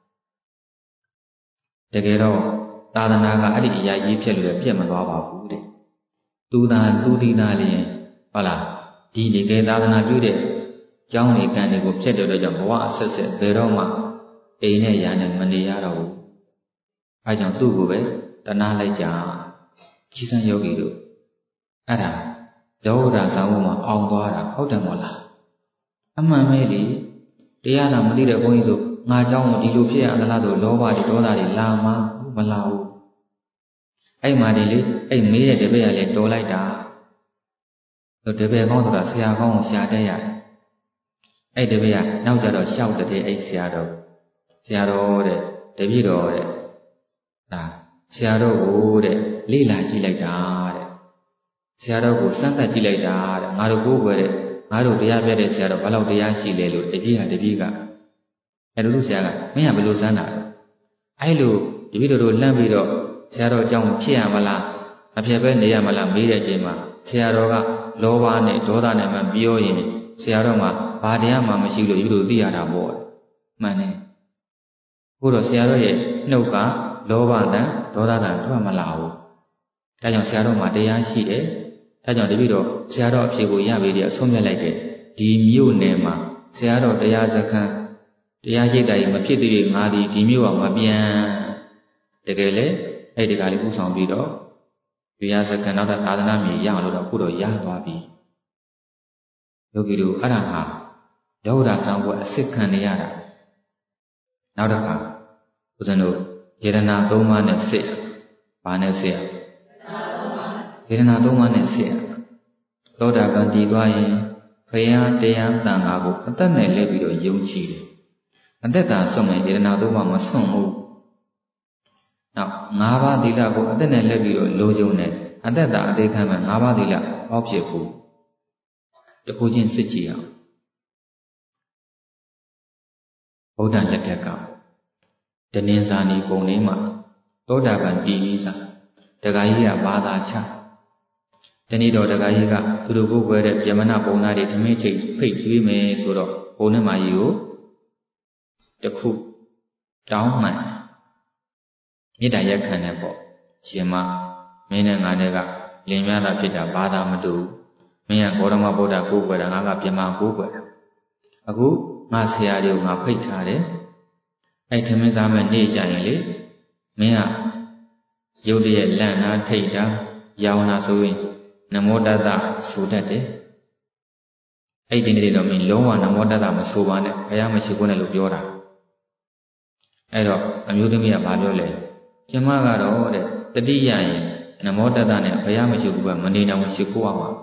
တကယ်တော့သာသနာကအဲ့ဒီအရာကြီးဖြစ်လို့လည်းပြတ်မသွားပါဘူးတဲ့သူသာသူဒီသာလျင်ဟုတ်လားဒီတကယ်သာသနာပြုတဲ့ကျောင်းတွေကံတွေကိုဖြစ်တဲ့အတွက်ကြောင့်ဘဝအဆက်ဆက်ဘယ်တော့မှအိမ်နဲ့ရာနဲ့မနေရတော့ဘူးအဲကြောင့်သူ့ကိုပဲတနာလိုက်ကြကြီးစံယောဂီတို့အဲ့ဒါလောကဓာတ်ဆောင်မှာအောင်သွားတာဟုတ်တယ်မို့လားအမှန်ပဲလေတရားသာမသိတဲ့ဘုန်းကြီးဆိုငါเจ้าဒီလိုဖြစ်ရသလားဆိုလောဘတွေဒေါသတွေလာမှာမလာဘူးအဲ့မှာဒီလေအဲ့မေးတဲ့တပည့်ကလည်းတော်လိုက်တာဆိုတပည့်ကောင်းဆိုတာဆရာကောင်းကိုရှာတဲ့ရတယ်အဲ့တပည့်ကနောက်ကြတော့ရှောက်တဲ့အဲ့ဆရာတော်ဆရာတော်တဲ့တပည့်တော်တဲ့ဒါဆရာတော်ကိုတဲ့လေ့လာကြည့်လိုက်တာတဲ့ဆရာတော်ကိုစမ်းသပ်ကြည့်လိုက်တာတဲ့ငါတို့ကိုယ်ွယ်တဲ့ငါတို့တရားပြတဲ့ဆရာတော်ဘာလို့တရားရှိလဲလို့တပည့်ဟာတပည့်ကအဲ့လိုလူဆရာကမင်းကဘယ်လိုစမ်းတာလဲအဲ့လိုတပည့်တော်တို့လှမ်းပြီးတော့ဆရာတော်အကြောင်းဖြစ်ရမလားမဖြစ်ပဲနေရမလားမေးတဲ့အချိန်မှာဆရာတော်ကလောဘနဲ့ဒေါသနဲ့မှပြောရင်ဆရာတော်မှာဘာတရားမှမရှိလို့ယူလို့သိရတာပေါ့မှန်တယ်ဘုရားဆရာတော်ရဲ့နှုတ်ကလောဘတန်ဒေါသတန်ထွက်မလာဘူးဒါကြောင့်ဆရာတော်မှာတရားရှိတယ်ဒါကြောင့်တပည့်တော်ဆရာတော်အဖြေကိုရပြီတဲ့အဆုံးမြတ်လိုက်တဲ့ဒီမြို့နယ်မှာဆရာတော်တရားစခန်းတရားရိပ်တာကြီးမဖြစ်သေးငါဒီဒီမြို့အောင်မပြန်တကယ်လေအဲ့ဒီကလေးဥဆောင်ပြီးတော့တရားစခန်းနောက်တဲ့သာသနာမြေရအောင်လို့တော့ခုတော့ရသွားပြီယောဂီတို့အဲ့ဒါဟာလောကဓာတ်ဆောင်ကအစစ်ခံနေရတာနောက်တစ်ခါဦးဇင်းတို့ယေရနာသုံးပါးနဲ့စစ်ဘာနဲ့စစ်ယေရနာသုံးပါးနဲ့စစ်သောတာပန်တည်သွားရင်ဘုရားတရားတန်ခါကိုအသက်နဲ့လဲပြီးတော့ယုံကြည်တယ်အသက်သာဆုံးရင်ယေရနာသုံးပါးမဆုံးဘူးနောက်ငါးပါးသီလကိုအသက်နဲ့လဲပြီးတော့လိုချုံတယ်အသက်သာအသေးခံမဲ့ငါးပါးသီလဟောဖြစ်ဘူးတခုချင်းစစ်ကြည့်အောင်ဗုဒ္ဓလက်ထက်ကတနင်္ဇာနီပုံလေးမှာသောတာပန်တည်ပြီးစားတခါကြီးကဘာသာချတနေ့တော့တခါကြီးကသူတို့ကိုယ်ွယ်တဲ့ဗြဟ္မဏပုံနာတွေဓမင်းထိတ်ဖိတ်ကျွေးမယ်ဆိုတော့ဘုံနဲ့မာကြီးကိုတခုတောင်းမှန်မေတ္တာရက်ခံတယ်ပေါ့ရှင်မမင်းနဲ့ငါနဲ့ကလင်များတာဖြစ်တာဘာသာမတူမင်းကဂေါရမဗုဒ္ဓကိုယ်ွယ်တာငါကဗြဟ္မာကိုယ်ွယ်တာအခုငါဆရာတွေကိုငါဖိတ်ထားတယ်အဲ့ထမင်းစားမဲ့နေ့ကြရင်လေမင်းကရုပ်တရက်လန့်နာထိတ်တာရောင်တာဆိုရင်နမောတတ္တဆိုတတ်တယ်အဲ့ဒီနေ့တော့မင်းလုံးဝနမောတတ္တမဆိုပါနဲ့ဘုရားမရှိခိုးနဲ့လို့ပြောတာအဲ့တော့အမျိုးသမီးကဘာပြောလဲကျမကတော့တဲ့တတိယရင်နမောတတ္တနဲ့ဘုရားမရှိခိုးကမနေတော့ရှိခိုးအောင်ပါ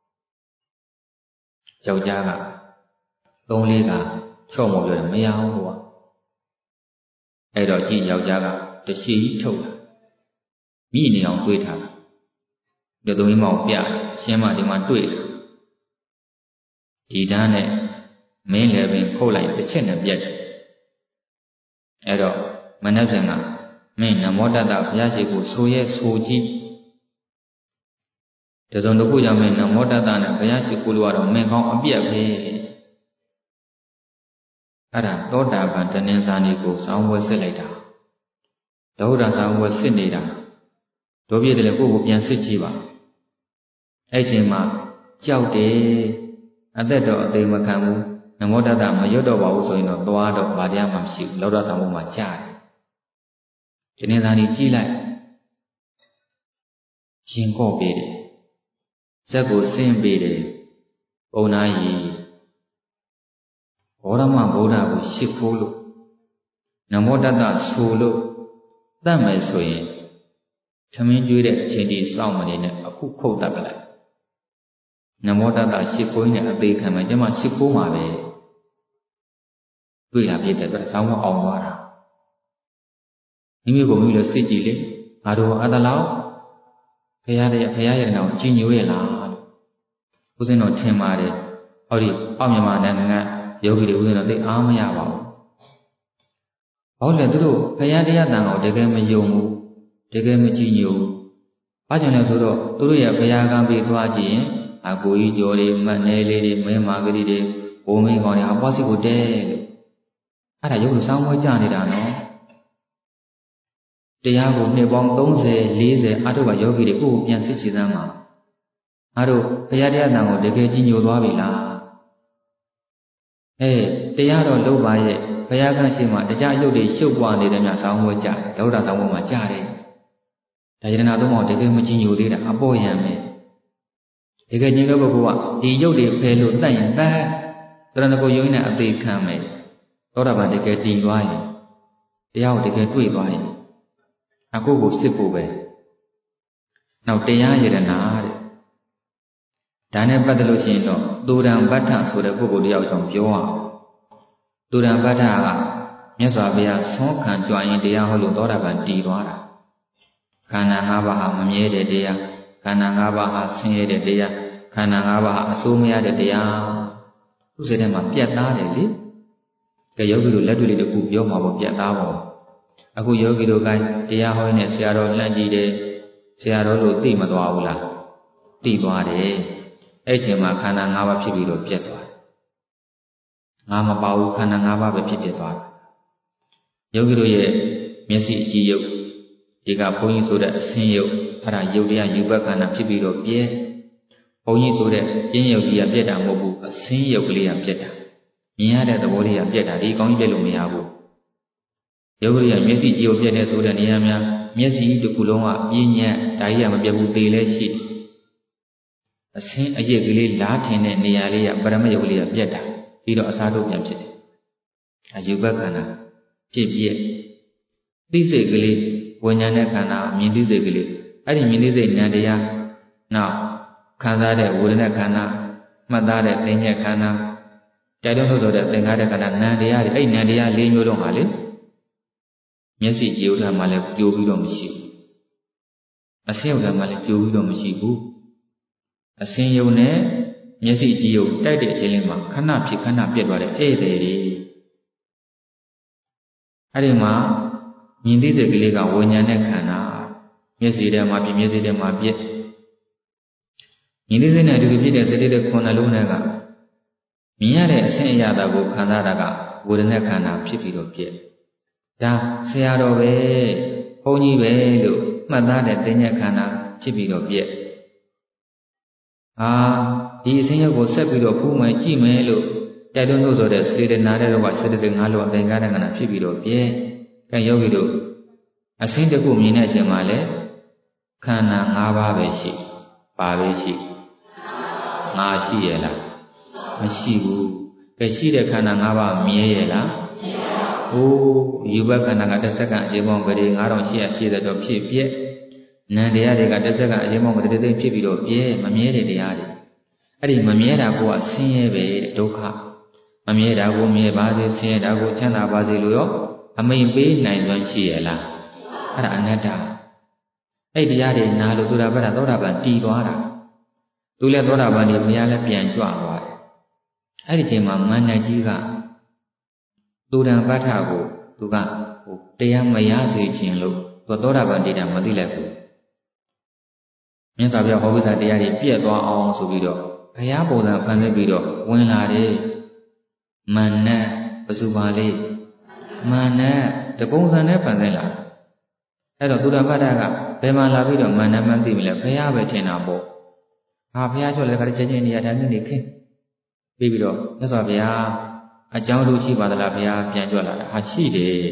ယောက်ျားကသုံးလေးကချော့မို့ပြောတယ်မရအောင်ကွာအဲ့တော့ကြည့်ယောက်ျားကတရှိကြီးထုတ်လာမိနေအောင်တွေးထားတာတို့သမီးမောင်ပြရှင်းမဒီမှာတွေ့တယ်ဒီဓာတ်နဲ့မင်းလည်းပင်ခုတ်လိုက်တစ်ချက်နဲ့ပြတ်တယ်အဲ့တော့မနှက်ပြန်ကမင်းနမောတတ္တဘုရားရှိခိုးဆိုရဲဆိုကြည့်တစုံတစ်ခုကြောင့်မင်းနမောတတ္တနဲ့ဘုရားရှိခိုးလို့ကတော့မင်းကောင်းအပြက်ပဲအဲ့ဒါသောတာပန်တဏ္ဍာနီကိုစောင်းဝဲစစ်လိုက်တာဒုဒ္ဒစောင်းဝဲစစ်နေတာတို့ပြည့်တယ်လေကိုယ့်ကိုပြန်စစ်ကြည့်ပါအဲ့ချိန်မှာကြောက်တယ်အသက်တော့အသေးမခံဘူးနမောတတ္တမရွတ်တော့ပါဘူးဆိုရင်တော့သွားတော့ဗာတရားမှမရှိဘူးလောဒဆောင်ဘုံမှာကြားတယ်တဏ္ဍာနီကြည့်လိုက်ရင်ကော့ပေးတယ်ဇက်ကိုဆင်းပေးတယ်ပုံနာကြီးဘောရမဗုဒ္ဓကိုရှစ်ခိုးလို့နမောတတ္တဆိုလို့တတ်မယ်ဆိုရင်သမင်းကျွေးတဲ့အချိန်ဒီစောင့်မနေနဲ့အခုခုတ်တတ်ပလိုက်နမောတတ္တရှစ်ခိုးနဲ့အသေးခံမယ်ကျမရှစ်ခိုးမှာပဲတွေ့တာပြည့်တယ်ဆိုတော့ဆောင်းမအောင်သွားတာမိမိကိုမိမိလည်းစိတ်ကြည်လေငါတို့အတ္တလောက်ဖရာရဲ့ဖရာရဲ့ကောင်ကြည်ညိုရဲ့လားလို့ဦးဇင်းတော်ထင်ပါတယ်ဟောဒီအောက်မြန်မာနိုင်ငံကယောဂီတွေဦးဇင်းတော်သိအားမရပါဘူးဘာလို့လဲသူတို့ဖရာတရားတန်ကောင်တကယ်မယုံဘူးတကယ်မကြည်ညိုဘူးဘာကြောင့်လဲဆိုတော့သူတို့ရဲ့ဖရာကံပြီးသွားကြည့်ရင်အကိုကြီးကျော်တွေမတ်နေလေးတွေမင်းမာကလေးတွေဘုံမင်းကောင်တွေအပွားစီကိုတဲလို့အဲ့ဒါရုပ်လို့စောင်းမွေးကြနေတာနော်တရားကိုနှစ်ပေါင်းသုံးဆယ်လေးဆယ်အထုပ်ကယောဂီတွေကိုယ်ပြန်စစ်ချစမ်းမှာအားတို့ဘုရားတရားတန်ကိုတကယ်ကြီးညိုသွားပြီလားအေးတရားတော်လုပ်ပါရဲ့ဘုရားကရှိမှတရားရုပ်တွေရှုပ်ပွားနေတဲ့မြတ်ဆောင်းမွေးကြတယ်ဒုဒ္ဒဆောင်းမွေးမှာကြားတယ်ဒါယရဏသုံးပါးတကယ်မကြီးညိုသေးတာအပေါ်ယံပဲတကယ်ကြီးတဲ့ပုဂ္ဂိုလ်ကဒီရုပ်တွေဖယ်လို့တတ်ရင်တတ်တရဏဂုံယုံနဲ့အသေးခံမယ်သောတာပန်တကယ်တည်သွားရင်တရားကိုတကယ်တွေ့သွားရင်အခုကိုစစ်ဖို့ပဲနောက်တရားယရဏတဲ့ဒါနဲ့ပတ်သက်လို့ရှိရင်တော့သူရံဗတ္ထဆိုတဲ့ပုဂ္ဂိုလ်တယောက်ကြောင့်ပြောအောင်သူရံဗတ္ထကမြတ်စွာဘုရားဆွမ်းခံကြွရင်တရားဟောလို့သောတာပန်တည်သွားတာခန္ဓာ၅ပါးဟာမမြဲတဲ့တရားခန္ဓာ၅ပါးဟာဆင်းရဲတဲ့တရားခန္ဓာ၅ပါးဟာအစိုးမရတဲ့တရားသူစိတ်ထဲမှာပြတ်သားတယ်လေကဲယောဂီတို့လက်တွေ့လေးတစ်ခုပြောမှာပေါ့ပြတ်သားပါအခုယောဂီတို့ကတရားဟောနေဆရာတော်လှမ်းကြည့်တယ်ဆရာတော်လို့သိမသွားဘူးလားသိသွားတယ်အဲ့ချိန်မှာခန္ဓာ၅ပါးဖြစ်ပြီးတော့ပြတ်သွားတယ်ငါမပါဘူးခန္ဓာ၅ပါးပဲဖြစ်ဖြစ်သွားတယ်ယောဂီတို့ရဲ့မျက်စိအကြည့်ရုပ်ဒီကဘုန်းကြီးဆိုတဲ့အစင်းရုပ်အဲ့ဒါရုပ်တရားယူဘက်ခန္ဓာဖြစ်ပြီးတော့ပြဲဘုန်းကြီးဆိုတဲ့ပြင်းရုပ်ကြီးကပြက်တာမဟုတ်ဘူးအစင်းရုပ်ကလေးကပြက်တာမြင်ရတဲ့သဘောလေးကပြက်တာဒီကောင်းကြီးပြက်လို့မရဘူးယောဂီရဲ့မျက်စိကြည့်ကိုပြက်နေဆိုတဲ့နေရာများမျက်စိတစ်ခုလုံးကပြင်းညက်ဒါကြီးကမပြတ်ဘူးသေလဲရှိအစင်းအရစ်ကလေးလားထင်တဲ့နေရာလေးကပရမယုတ်ကလေးကပြက်တာပြီးတော့အစားထုတ်ပြန်ဖြစ်တယ်အယူဘက်ခန္ဓာဖြစ်ပြက်သိစိတ်ကလေးဝိညာဉ်နဲ့ခန္ဓာမြင်သိစိတ်ကလေးအဲ့ဒီမြင်သိစိတ်ဉာဏ်တရားနောက်ခံစားတဲ့ဝေဒနာခန္ဓာမှတ်သားတဲ့သင်္ညက်ခန္ဓာတိုက်တွန်းလို့ဆိုတဲ့သင်္ခါရခန္ဓာနာမ်တရားတွေအဲ့ဉာဏ်တရား၄မျိုးလုံးဟာလေမျက်စိကြည့်ဥဒ္ဓမှာလည်းပြိုပြီးတော့မရှိဘူးအဆင်းဥဒ္ဓမှာလည်းပြိုပြီးတော့မရှိဘူးအဆင်းယုံနဲ့မျက်စိကြည့်ရုပ်တိုက်တဲ့အချိန်လေးမှာခဏဖြစ်ခဏပြတ်သွားတဲ့ဧည့်သည်တွေအဲ့ဒီမှာမြင်သိစိတ်ကလေးကဝိညာဉ်နဲ့ခန္ဓာမျက်စိထဲမှာပြမျက်စိထဲမှာပြက်မြင်သိစိတ်နဲ့အတူတူဖြစ်တဲ့စိတ်တဲ့ခုနှလုံးထဲကမြင်ရတဲ့အဆင်းအရာကိုခံစားတာကဝေဒနာခန္ဓာဖြစ်ပြီးတော့ပြက်ဒါဆရာတော်ပဲဘုန်းကြီးပဲလို့မှတ်သားတဲ့သင်္ညက်ခန္ဓာဖြစ်ပြီးတော့ပြက်အာဒီအစင်းရုပ်ကိုဆက်ပြီးတော့ဖူးမယ်ကြည့်မယ်လို့တိုက်တွန်းလို့ဆိုတဲ့စေတနာတဲ့တော့ကစေတသိက်၅လုံးအသင်္ကာရခန္ဓာဖြစ်ပြီးတော့ပြဲကဲယောဂီတို့အစင်းတစ်ခုမြင်တဲ့အချိန်မှာလေခန္ဓာ၅ပါးပဲရှိပါပဲရှိငါရှိရဲ့လားမရှိဘူးကဲရှိတဲ့ခန္ဓာ၅ပါးမြဲရဲ့လားမမြဲပါဘူး။အိုးယူဘခန္ဓာကတစ်စက္ကန့်အချိန်ပေါင်းကလေးငါးထောင်ရှစ်ရာရှိတဲ့တော့ဖြစ်ပြက်နံတရားတွေကတစ်စက္ကန့်အချိန်ပေါင်းကလေးသိဖြစ်ပြီးတော့ပြဲမမြဲတဲ့တရားတွေအဲ့ဒီမမြဲတာကိုကဆင်းရဲပဲဒုက္ခမမြဲတာကိုမြဲပါစေဆင်းရဲတာကိုချမ်းသာပါစေလို့ရောအမိန်ပေးနိုင်စွမ်းရှိရဲ့လားအဲ့ဒါအနတ္တအဲ့တရားတွေနာလို့ဆိုတာဘာသာသောတာပန်တည်သွားတာသူလည်းသောတာပန်ဒီဘုရားလည်းပြန်ကြွသွားတယ်အဲ့ဒီချိန်မှာမန္တကြီးကသူရံပဋ္ဌကိုသူကဟိုတရားမရစေခြင်းလို့သူသောတာပန်တရားမသိလိုက်ဘူးမြတ်စွာဘုရားဟောဝိဇ္ဇာတရားတွေပြည့်သွားအောင်ဆိုပြီးတော့ဘုရားပုံစံဖန်ဆင်းပြီးတော့ဝင်လာတယ်မန္နပစုပါလေးမန္နတပုံစံနဲ့ဖန်ဆင်းလာအဲ့တော့သူတော်ဘာသာကဘယ်မှာလာပြီးတော့မန္နမှန်းသိမလဲဘုရားပဲထင်တာပေါ့ဟာဘုရားကြောက်လည်းခါချက်ချင်းနေရာတိုင်းနေခင်းပြီးပြီးတော့မြတ်စွာဘုရားအကြောင်းတို့ရှိပါသလားဘုရားပြန်ကြွလာတာဟာရှိတယ်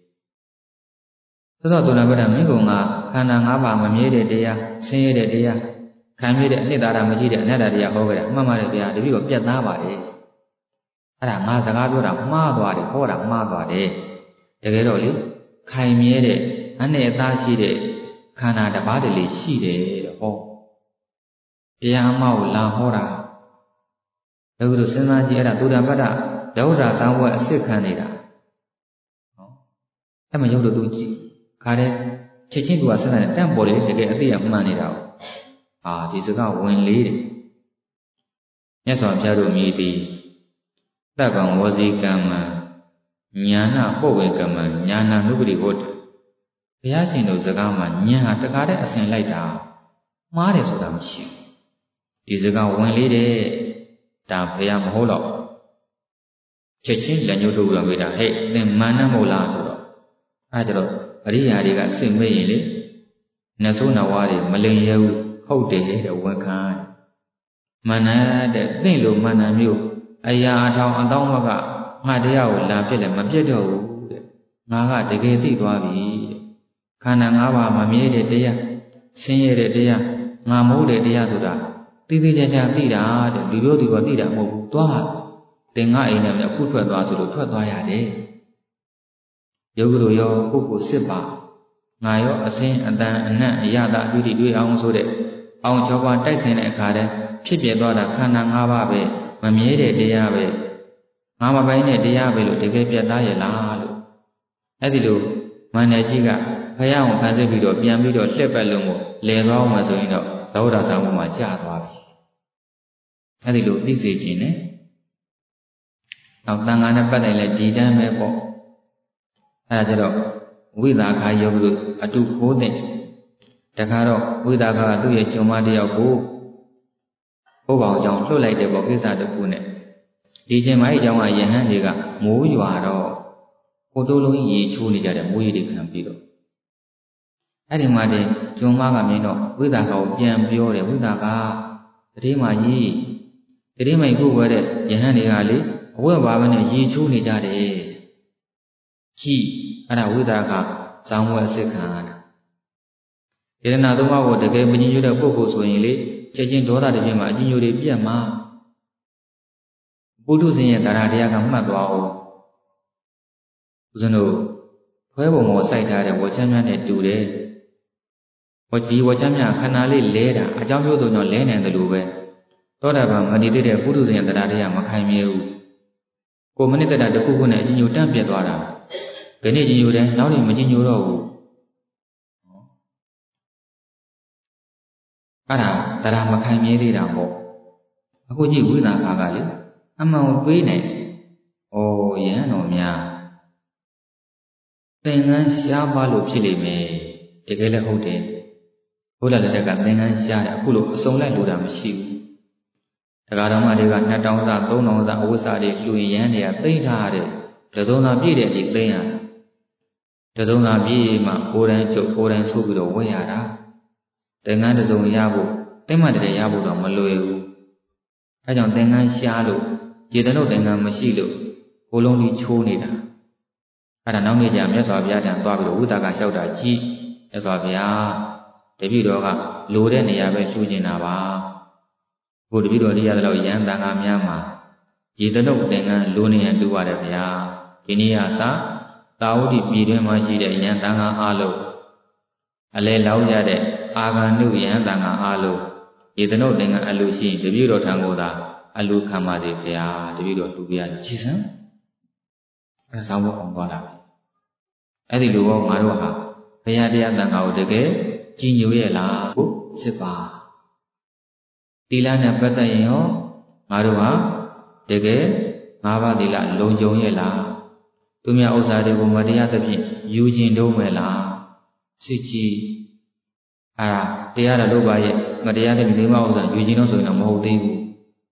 ဆိုတော့သူတော်ဘာသာမင်းကောင်ကခန္ဓာ၅ပါးမမြဲတဲ့တရားဆင်းရဲတဲ့တရားခံမြဲတဲ့အနှစ်သာရမရှိတဲ့အနတ္တတရားဟောကြတာမှန်ပါတယ်ဗျာတပည့်တော်ပြတ်သားပါတယ်အဲ့ဒါငါစကားပြောတာမှားသွားတယ်ဟောတာမှားသွားတယ်တကယ်တော့လေခိုင်မြဲတဲ့အနှစ်အသားရှိတဲ့ခန္ဓာတစ်ပါးတည်းလေးရှိတယ်တဲ့ဟောတရားအမှောက်လာဟောတာဘယ်လိုစဉ်းစားကြည့်အဲ့ဒါသူတံပတ္တဒုဒ္ဒသံဝဲအစ်စ်ခံနေတာဟောအဲ့မှာရုပ်တော့သူကြည့်ခါတဲ့ချက်ချင်းသူကစဉ်းစားတယ်တန့်ပေါ်တယ်တကယ်အသိအမှန်နေတာဟာဒီစကားဝင်လေးတယ်မြတ်စွာဘုရားတို့မြည်သည်တပ္ပံဝစီကမ္မညာနာပုဗ္ဗေကမ္မညာနာနုပတိဟောတဘုရားရှင်တို့စကားမှာညာဟာတကားတဲ့အစဉ်လိုက်တာမှားတယ်ဆိုတာမရှိဘူးဒီစကားဝင်လေးတယ်ဒါဘုရားမဟုတ်တော့ချက်ချင်းလက်ညှိုးထိုးပြီးတော့ပြောတာဟဲ့သင်မာနမဟုတ်လားဆိုတော့အဲဒါတော့အရိယာတွေကစိတ်မေ့ရင်လေနှဆိုးနဝါးတွေမလင်ရဲဘူးဟုတ်တယ်တဲ့ဝန်ခံမန္နတဲ့သင်လိုမန္နမျိုးအရာအထောင်အတောင်းဘကငါတရားကိုလာပြစ်လည်းမပြစ်တော့ဘူးတဲ့ငါကတကယ်သိသွားပြီတဲ့ခန္ဓာ၅ပါးမမြဲတဲ့တရားဆင်းရဲတဲ့တရားငါမဟုတ်တဲ့တရားဆိုတာသိသိချာချာသိတာတဲ့လူပြောသူကသိတာမဟုတ်ဘူးသွားသင်္ဃအိမ်နဲ့အခုထွက်သွားဆိုလို့ထွက်သွားရတယ်ယောဂလိုရောပုဂ္ဂိုလ်စစ်ပါငါရောအစင်းအတန်အနတ်အရတာအတွေ့အတွေ့အောင်ဆိုတဲ့အောင်ချောပါတိုက်ဆိုင်တဲ့အခါတည်းဖြစ်ပြသွားတာခန္ဓာ၅ပါးပဲမမြဲတဲ့တရားပဲငါမပိုင်းတဲ့တရားပဲလို့တကယ်ပြတ်သားရဲ့လားလို့အဲ့ဒီလိုမန္တကြီးကဘုရားအောင်ဖန်ဆင်းပြီးတော့ပြန်ပြီးတော့လှက်ပတ်လုံးကိုလဲသွားအောင်ဆိုရင်တော့သဝဒဆောင်မှုမှာကြာသွားပြီအဲ့ဒီလိုသိစေခြင်းနဲ့နောက်တန်ခါနဲ့ပတ်တယ်လဲဒီတမ်းပဲပေါ့အဲ့ဒါကြတော့ဝိသခာယောဂတို့အတူခိုးတဲ့တခါတော့ဝိသခာကသူ့ရဲ့ကျွန်မတယောက်ကိုဘုရားကြောင့်လှုပ်လိုက်တဲ့ပေါ့ကိစ္စတစ်ခုနဲ့ဒီချိန်မှာအဲ့အကြောင်းကယဟန်တွေကမိုးရွာတော့ကိုတိုးလုံးရေချိုးနေကြတယ်မိုးရေတွေခံပြီးတော့အဲ့ဒီမှာတင်ကျွန်မကမြင်တော့ဝိသခာကိုပြန်ပြောတယ်ဝိသခာတတိမကြီးတတိမကြီးကိုပဲတဲ့ယဟန်တွေကလေအဝတ်ပါမနဲ့ရေချိုးနေကြတယ်ကြည့်အဲ့ဒါဝိသခာဇောင်းဝဲစစ်ခံရတာယရနာသုံးပါးကိုတကယ်မငြင်းညွတ်တဲ့ပုဂ္ဂိုလ်ဆိုရင်လေချက်ချင်းဒေါသတစ်ပြင်းမှာအကြီးညိုတွေပြတ်မှာပုထုဇဉ်ရဲ့တရားတရားကမှတ်သွားအောင်ဦးဇင်းတို့ဖွဲပုံပေါ်စိုက်ထားတဲ့ဝချမ်းများနဲ့တူတယ်ဝကြီးဝချမ်းများခန္ဓာလေးလဲတာအကြောင်းမျိုးစုံကြောင့်လဲနိုင်တယ်လို့ပဲသောတာပန်မတည်သေးတဲ့ပုထုဇဉ်ရဲ့တရားတရားမခိုင်မြဲဘူးကိုမနစ်တတာတစ်ခုခုနဲ့အကြီးညိုတန့်ပြတ်သွားတာခဏကြီးညိုတယ်နောက်နေမကြီးညိုတော့ဘူးအဲ့ဒါတရားမခိုင်မြဲသေးတာပေါ့အခုကြည့်ဝိသခာကလေအမှန်ကိုတွေးနိုင်တယ်။ဩယဟန်တော်များသင်္ကန်းရှားပါလို့ဖြစ်လိမ့်မယ်။တကယ်လည်းဟုတ်တယ်။ဘုရားလက်ထက်ကသင်္ကန်းရှားတယ်အခုလို့အစုံလိုက်လို့တာမရှိဘူး။တရားတော်မှတွေကနှစ်တောင်းစာသုံးတောင်းစာအဝိဇ္ဇာတွေလူရင်ရန်တွေကသိမ့်ထားတဲ့တစုံသာပြည့်တဲ့အထိသိမ့်ရတယ်။တစုံသာပြည့်မှကိုယ်တိုင်ချုပ်ကိုယ်တိုင်ဆိုးပြီးတော့ဝဲရတာ။သင်္ကန်းတစုံရဖို့တိတ်မှတည်းရဖို့တော့မလွယ်ဘူး။အဲကြောင့်သင်္ကန်းရှားလို့ရေတလို့သင်္ကန်းမရှိလို့ကိုယ်လုံးကြီးချိုးနေတာအဲ့ဒါနောက်နေ့ကျမြတ်စွာဘုရားတန်သွားပြီးတော့ဝိသကလျှောက်တာကြည့်မြတ်စွာဘုရားတပည့်တော်ကလိုတဲ့နေရာပဲလှူနေတာပါဘုရားတပည့်တော်လေးရတဲ့လောက်ရန်တန်ခါများမှာရေတလို့သင်္ကန်းလိုနေရင်တူပါတယ်ဗျာဒီနေ့အစသာဝတိပြည်တွင်းမှာရှိတဲ့ရန်တန်ခါအားလုံးအလဲလောက်ရတဲ့အာဂန္တုရန်တန်ခါအားလုံးရေတလို့သင်္ကန်းအလိုရှိရင်တပည့်တော်ထံကိုသာအလူခံပါစေဗျာတပည့်တော်လူပြရကြည်စံအဲဆောင်းဖို့အောင်သွားတာအဲ့ဒီလိုတော့ငါတို့ဟာဘုရားတရားတန်ခါကိုတကယ်ကြည်ညိုရဲ့လားကိုစစ်ပါသီလနဲ့ပတ်သက်ရင်ရောငါတို့ဟာတကယ်ငါးပါးသီလလုံခြုံရဲ့လားသူများဥစ္စာတွေကိုမတရားသဖြင့်ယူခြင်းတုံးမဲ့လားစစ်ကြီးအဲ့ဒါတရားတော်လို့ပါရဲ့မတရားတဲ့မိမဥစ္စာယူခြင်းတော့ဆိုရင်တော့မဟုတ်သေးဘူး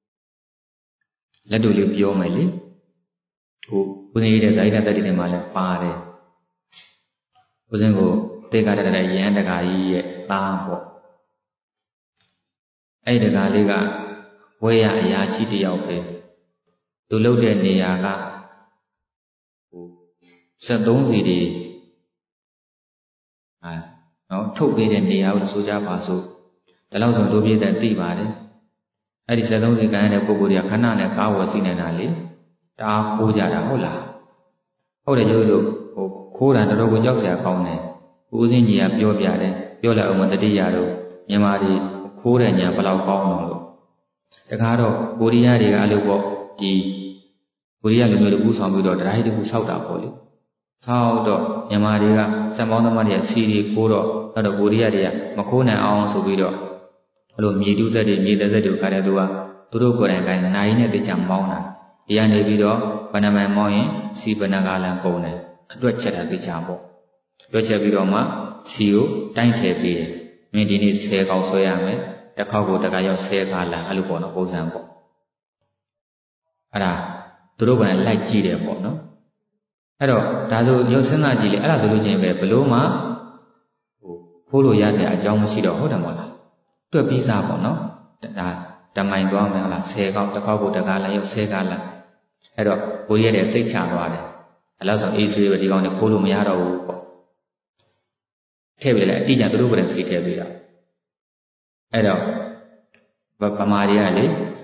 လက်တို့လေးပြောမယ်လေဟိုဦးဇင်းရဲ့ဇာတိတတ္တိတွေမှာလည်းပါတယ်ဦးဇင်းကိုတေကတတဲ့ရဟန်းတကာကြီးရဲ့သားပေါ့အဲ့ဒီတကာလေးကဝဲရအရာရှိတယောက်ပဲသူလှုပ်တဲ့နေရာကဟိုစက်သုံးစီတွေအာနော်ထုတ်ပေးတဲ့နေရာကိုဆိုကြပါစို့ဒါလို့ဆိုလူပြည့်တဲ့သိပါတယ်အဲ့ဒီစက်သုံးစီကန်ရတဲ့ပုဂ္ဂိုလ်တွေကခဏနဲ့ကားဝယ်စီနေတာလေတအားခိုးကြတာဟုတ်လားဟုတ်တယ်ရိုးရိုးဟိုခိုးတာတော်တော်ကိုကြောက်စရာကောင်းတယ်ဦးစင်းကြီးကပြောပြတယ်ပြောလိုက်အောင်မတတိယတို့မြန်မာတွေခိုးတဲ့ညာဘယ်လောက်ကောင်းတော့လို့တခါတော့ကိုရီးယားတွေကအဲ့လိုပေါ့ဒီကိုရီးယားလူမျိုးတွေဥဆောင်ပြီးတော့တရားဟိတခုဆောက်တာပေါ့လေဆောက်တော့မြန်မာတွေကစံပေါင်းသမားတွေကစီရီခိုးတော့အဲ့တော့ကိုရီးယားတွေကမခိုးနိုင်အောင်ဆိုပြီးတော့အဲ့လိုမြေတူးဆက်တွေမြေသက်သက်တွေခါတဲ့သူကသူတို့ကိုယ်တိုင်ကနိုင်နဲ့တကြံမောင်းတာဒီကနေပြီးတော့ဗဏ္ဍမိုင်မောင်းရင်စီဗဏ္ဍကာလန်ကုန်တယ်အတွက်ချက်တာတကြံပေါ့တွက်ချက်ပြီးတော့မှစီကိုတိုင်းထည့်ပေးတယ်မင်းဒီနေ့ဆယ်ကောင်ဆွဲရမယ်တစ်ခေါက်ကိုတခါရောက်ဆယ်ခါလာအဲ့လိုပေါ့နော်ပုံစံပေါ့အဲ့ဒါသူတို့ကလည်းလိုက်ကြည့်တယ်ပေါ့နော်အဲ့တော့ဒါဆိုရုပ်စဉ်းစားကြည့်လေအဲ့ဒါဆိုလို့ချင်းပဲဘလို့မှဟိုခိုးလို့ရစရာအကြောင်းမရှိတော့ဟုတ်တယ်မို့လားတွက်ပြီးသားပေါ့နော်ဒါတမိုင်သွားမယ်ဟုတ်လားဆယ်ခေါက်တစ်ခေါက်ကိုတခါလာရောက်ဆယ်ခါလာအဲ့တော့ကိုရတဲ့စိတ်ချသွားတယ်အဲ့လောက်ဆိုအေးဆွေးပဲဒီကောင်တွေခိုးလို့မရတော့ဘူးပေါ့ထည့်ပြီးလေအတိအကျသူတို့ကလည်းစီထည့်ပြီးတော့အဲ့တော့ဗမာတွေကလေ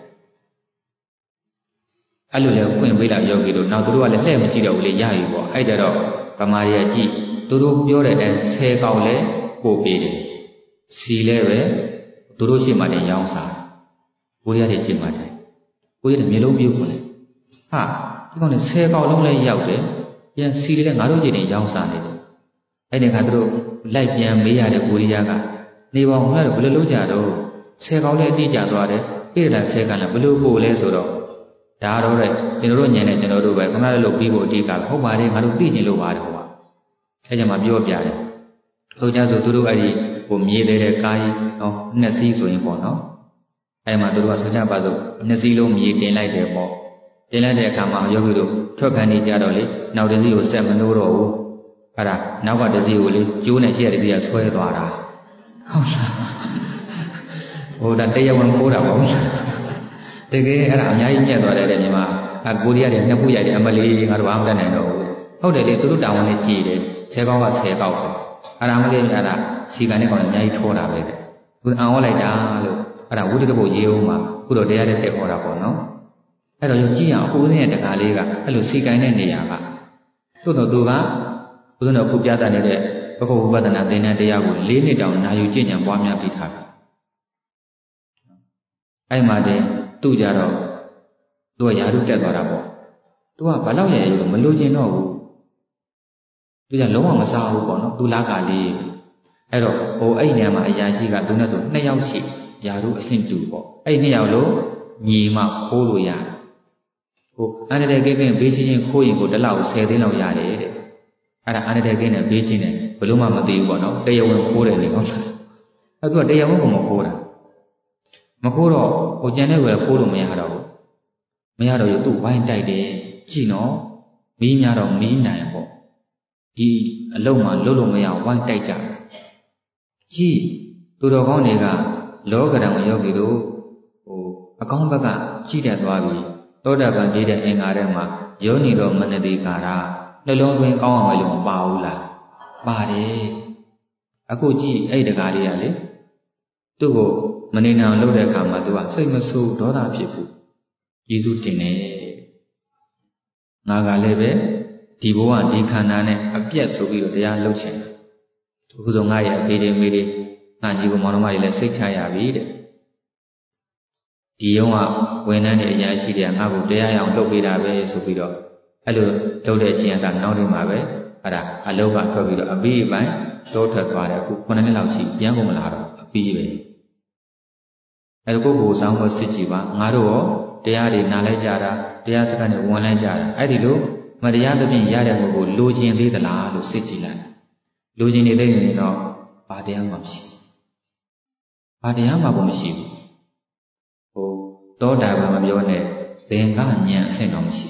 အဲ့လိုလေဖွင့်ပေးလာယောဂီတို့နောက်သူတို့ကလည်းလှည့်မကြည့်တော့ဘူးလေရပြီပေါ့အဲ့ကြတော့ဗမာတွေကကြည့်သူတို့ပြောတဲ့အတိုင်းဆယ်ကောင်လဲပို့ပေးတယ်စီလဲပဲသူတို့ရှိမှတင်ရောင်းစားကိုရီးယားတွေရှိမှတင်ကိုရီးယားတွေမျိုးလုံးပြုတ်ကုန်တယ်ဟာဒီကောင်တွေဆယ်ကောင်လုံးလဲရောက်တယ်ပြန်စီလဲငါတို့ကြည့်တင်ရောင်းစားနေတယ်အဲ့ဒီကသူတို့လိုက်ပြန်မေးရတဲ့ကိုရီးယားကနေပေါင်းများတော့ဘယ်လိုလုပ်ကြတော့ဆယ်ကောင်လဲအတိကျသွားတယ်ပြည်လာဆယ်ကောင်လဲဘယ်လိုပို့လဲဆိုတော့ဒါတော့တဲ့ကျွန်တော်တို့ညံနေကျွန်တော်တို့ပဲခဏလေးလုပ်ပြီးဖို့အတိအကဟုတ်ပါတယ်ငါတို့သိချင်လို့ပါတယ်ဟိုကအဲကြောင့်မှပြောပြတယ်ဟုတ်ကြဆိုသူတို့အဲ့ဒီဟိုမြေသေးတဲ့ကားကြီးနော်နှစ်စီးဆိုရင်ပေါ့နော်အဲ့မှာသူတို့ကဆိုကြပါစို့နှစ်စီးလုံးမြေတင်လိုက်တယ်ပေါ့တင်လိုက်တဲ့အခါမှာယောဂီတို့ထွက်ခါနေကြတော့လေနောက်တစ်စီးကိုဆက်မနှိုးတော့ဘူးအဲ့ဒါနောက်ကတစ်စီးကိုလေကျိုးနဲ့ရှေ့ရတစ်စီးကဆွဲသွားတာဟုတ်လားဟိုဒါတရားဝင်ခိုးတာပေါ့တကယ်အဲ့ဒါအများကြီးညက်သွားတယ်တဲ့ညီမအကိုရီးယားတွေနှစ်ခုရိုက်တယ်အမလေးငါတို့ဘာမှမတတ်နိုင်တော့ဘူးဟုတ်တယ်လေသူတို့တာဝန်နဲ့ကြည်တယ်ဆယ်ကောက်ကဆယ်ကောက်ပဲအဲ့ဒါမလေးအဲ့ဒါစီကန်တဲ့ကောင်အများကြီးထိုးတာပဲတဲ့သူအံဟောလိုက်တာလို့အဲ့ဒါဝိတ္တပုတ်ရေးအောင်မှာခုတော့တရားတဲ့ဆယ်ခေါ်တာပေါ့နော်အဲ့တော့ကြည့်ရအောင်အခုဦးဇင်းရဲ့တကားလေးကအဲ့လိုစီကန်တဲ့နေရာကသို့တော့သူကဦးဇင်းတော်ခုပြသနေတဲ့ဘဂဝဝိပဿနာသင်တန်းတရားကို၄နှစ်တောင်နာယူကျင့်ကြံပွားများပြီးထားပြီအဲ့မှာတင်သူ့ကြတော့သူကယာရုတက်သွားတာပေါ့သူကဘာလို့ရရလို့မလိုချင်တော့ဘူးသူကလုံးဝမစားဘူးပေါ့နော်သူလာကလေးအဲ့တော့ဟိုအဲ့နေရာမှာအရာရှိကသူနဲ့ဆိုနှစ်ယောက်ရှိယာရုအဆင့်တူပေါ့အဲ့နှစ်ယောက်လုံးညီမခိုးလို့ရတယ်ဟိုအန္တရာယ်ကိကိဘေးချင်းချင်းခိုးရင်ကိုတစ်လောက်ဆယ်သိန်းလောက်ရတယ်တဲ့အဲ့ဒါအန္တရာယ်ကိနဲ့ဘေးချင်းနဲ့ဘယ်လို့မှမသိဘူးပေါ့နော်တရားဝင်ခိုးတယ်လေဟုတ်လားအဲ့သူကတရားဝင်ကမခိုးတာမခိုးတော့ဟိုကြံတဲ့ဝယ်ခိုးလို့မရတော့ဘူးမရတော့ရသူ့ဝိုင်းတိုက်တယ်ကြည့်နော်မီးများတော့မီးနိုင်ပေါ့ဒီအလုံးမှာလှုပ်လို့မရဝိုင်းတိုက်ကြကြည့်သူတော်ကောင်းတွေကလောကဓာတ်ယောဂီတို့ဟိုအကောင်းဘက်ကကြည့်တတ်သွားပြီသောတာပန်ကြီးတဲ့အင်္ဂါထဲမှာယောနီတော်မနတိကာရနှလုံးသွင်းကောင်းအောင်လို့မပါဘူးလားပါတယ်အခုကြည့်အဲ့တကားလေးကလေသူ့ကိုမနေနိုင်လို့တဲ့အခါမှာသူကစိတ်မဆိုးဒေါသဖြစ်ဘူးယေရှုတင်တယ်ငါကလည်းပဲဒီဘဝဒီခန္ဓာနဲ့အပြတ်ဆိုပြီးတော့တရားလုပ်ချင်တယ်အခုဆိုငါရဲ့အဖေတွေမိတွေငါညီကိုမောင်နှမတွေလည်းစိတ်ချရပြီတဲ့ဒီရုံးကဝန်ထမ်းတွေအရာရှိတွေကငါ့ကိုတရားရအောင်လုပ်ပေးတာပဲဆိုပြီးတော့အဲ့လိုလုပ်တဲ့အချိန်ကနောက်နေမှာပဲအဲ့ဒါအလောကထွက်ပြီးတော့အပြီးအပိုင်းတောထွက်သွားတယ်အခုခုနှစ်နှစ်လောက်ရှိပြန်ကုန်မလာတော့အပြီးပဲအဲ့ဒါကိုကိုယ်ဆောင်ဖို့စစ်ကြည့်ပါငါတို့ရောတရားတွေနားလိုက်ကြတာတရားစကားတွေဝင်လိုက်ကြတာအဲ့ဒီလိုမတရားသဖြင့်ရတဲ့ကိုကိုလိုချင်သေးသလားလို့စစ်ကြည့်လိုက်လူချင်းနေတဲ့ရင်တော့ဘာတရားမှမရှိဘူးဘာတရားမှကိုမရှိဘူးဟိုသောတာပန်မပြောနဲ့ဘင်္ဂဉာဏ်အဆင့်တော့မရှိ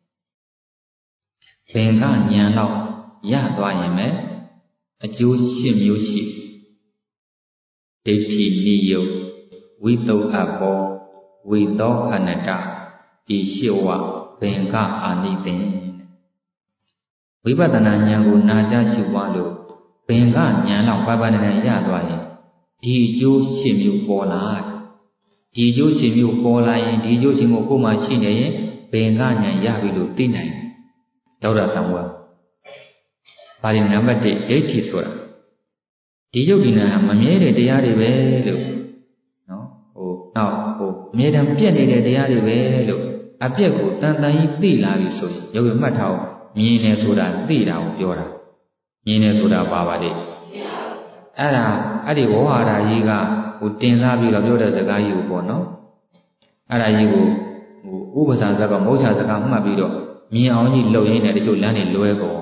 ဘူးဘင်္ဂဉာဏ်တော့ရသွားရင်ပဲအကျိုးရှစ်မျိုးရှိဒိဋ္ဌိနိယုဝိတုအဘောဝိသောခဏတဒီရှိဝဘင်္ဂအာနိသင်ဝိပဿနာဉာဏ်ကိုနာကြားရှုပွားလို့ဘင်္ဂဉာဏ်လောက်ပါပါနေနေရသွားရင်ဒီအကျိုးရှစ်မျိုးပေါ်လာဒီအကျိုးရှစ်မျိုးပေါ်လာရင်ဒီအကျိုးရှစ်မျိုးကိုမှရှိနေရင်ဘင်္ဂဉာဏ်ရပြီလို့သိနိုင်တယ်ဒေါရဆောင်ဝါပါဠိနံပါတ်တစ်ဒိဋ္ဌိဆိုတာဒီယုတ်ဒီနာဟာမမြဲတဲ့တရားတွေပဲလို့နော်ဟိုနောက်ဟိုအမြဲတမ်းပြည့်နေတဲ့တရားတွေပဲလို့အပြက်ကိုတန်တန်ကြီးသိလာပြီဆိုရင်ယုတ်ရမှတ်ထားအောင်မြင်နေဆိုတာသိတာကိုပြောတာမြင်နေဆိုတာပါပါလေအဲ့ဒါအဲ့ဒီဝေါဟာရကြီးကဟိုတင်စားပြီးတော့ပြောတဲ့စကားကြီးကိုပေါ့နော်အဲ့ဒါကြီးကိုဟိုဥပ္ပစာစကားမௌချစကားမှတ်ပြီးတော့မြင်အောင်ကြီးလှုပ်ရင်းနဲ့တချို့လမ်းတွေလွဲကုန်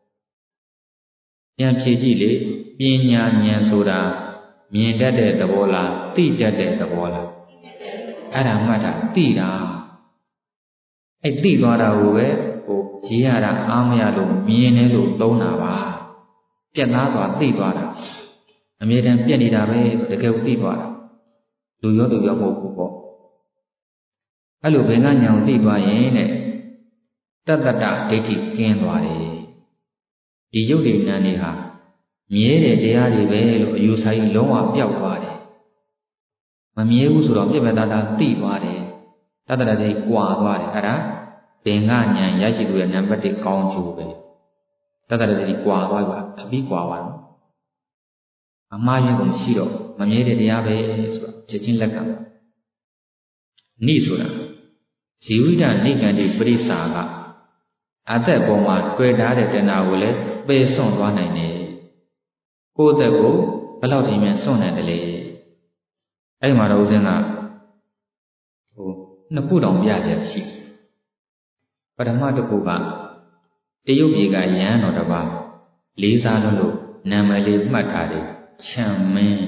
ပြန်ဖြေကြည့်လေပညာဉာဏ်ဆိုတာမြင်တတ်တဲ့သဘောလားသိတတ်တဲ့သဘောလားအဲ့ဒါမှတ်တာသိတာအဲ့သိသွားတာကိုပဲဟိုရေးရတာအားမရလို့မြင်တယ်လို့သုံးတာပါပြက်သားစွာသိသွားတာအမြဲတမ်းပြက်နေတာပဲတကယ်ကိုသိသွားတာလူရောသူရောမဟုတ်ဘူးပေါ့အဲ့လိုဘင်္ဂဉာဏ်ကိုသိသွားရင်တဲ့တတ္တတဒိဋ္ဌိကင်းသွားတယ်ဒီယုတ်ဒီနံတွေဟာမြဲတဲ့တရားတွေပဲလို့အယူဆကြီးလုံးဝပျောက်သွားတယ်မမြဲဘူးဆိုတော့ပြည့်ပြည့်သားသားသိသွားတယ်တတ္တတဒိဋ္ဌိကွာသွားတယ်အဲ့ဒါဘင်္ဂဉာဏ်ရရှိသူရဲ့နံပါတ်တစ်ကောင်းကျိုးပဲတတ္တတဒိဋ္ဌိကွာသွားပြီအပြီးကွာသွားတယ်အမှားရင်းကိုမရှိတော့မမြဲတဲ့တရားပဲဆိုတာချက်ချင်းလက်ခံပါနိဆိုတာဇီဝိတနိဂန္တိပရိစ္ဆာကအသက်ပေါ်မှာတွေ့ထားတဲ့တဏှာကိုလည်းပယ်စွန့်သွားနိုင်တယ်ကိုယ်အသက်ကိုဘယ်လောက်ထိမြန်စွန့်နိုင်တယ်လဲအဲ့မှာတော့ဦးဇင်းကဟိုနှစ်ခုတောင်ပြချက်ရှိပထမတစ်ခုကတရုတ်ပြည်ကယဟန်တော်တစ်ပါးလေးစားလို့လို့နာမည်လေးမှတ်ထားတယ်ချမ်းမင်း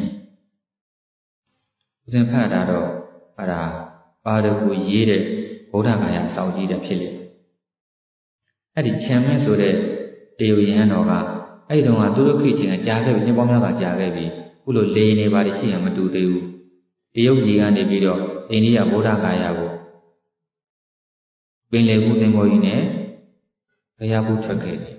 ဦးဇင်းဖတ်တာတော့အဲ့ဒါပါရဂူရေးတဲ့ဗုဒ္ဓဂါယာစောင့်ကြည့်တဲ့ဖြစ်လေအဲ့ဒီချမ်းမင်းဆိုတဲ့တရုတ်ယဟန်တော်ကအဲ့ဒီတုန်းကသူတို့ခေတ်ချင်းကကြားခဲ့ပြီနှစ်ပေါင်းများစွာကြားခဲ့ပြီခုလိုလေနေပါလိရှိရင်မတူသေးဘူးတရုတ်ပြည်ကနေပြီးတော့အိန္ဒိယဗုဒ္ဓဂါယာကိုပင်လယ်ကူးသင်္ဘောကြီးနဲ့ဘုရားကူးထွက်ခဲ့တယ်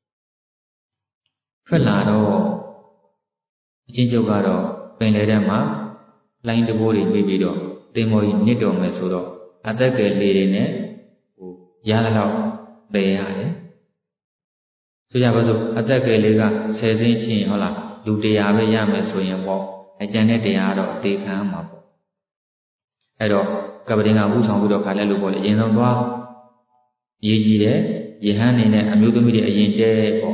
ထွက်လာတော့အချင်းချုပ်ကတော့ပင်လယ်ထဲမှာလိုင်းတဘိုးတွေပြီးပြီးတော့သင်္ဘောကြီးနစ်တော်မယ်ဆိုတော့အသက်ကယ်လေးတွေနဲ့ဟိုရလာတော့ပယ်ရတယ်ဆိုကြပါစို့အသက်ကယ်လေးကဆယ်စင်းရှိရင်ဟုတ်လားလူတရားပဲရမယ်ဆိုရင်ပေါ့အကျန်တဲ့တရားတော့အသေးခံမှာပေါ့အဲ့တော့ကပ္ပတင်ကဥဆောင်ပြီးတော့ခါလဲလို့ပေါ့လေအရင်ဆုံးသွားရေးကြည့်တယ်ယဟန်နေနဲ့အမျိုးသမီးတွေအရင်တဲပေါ့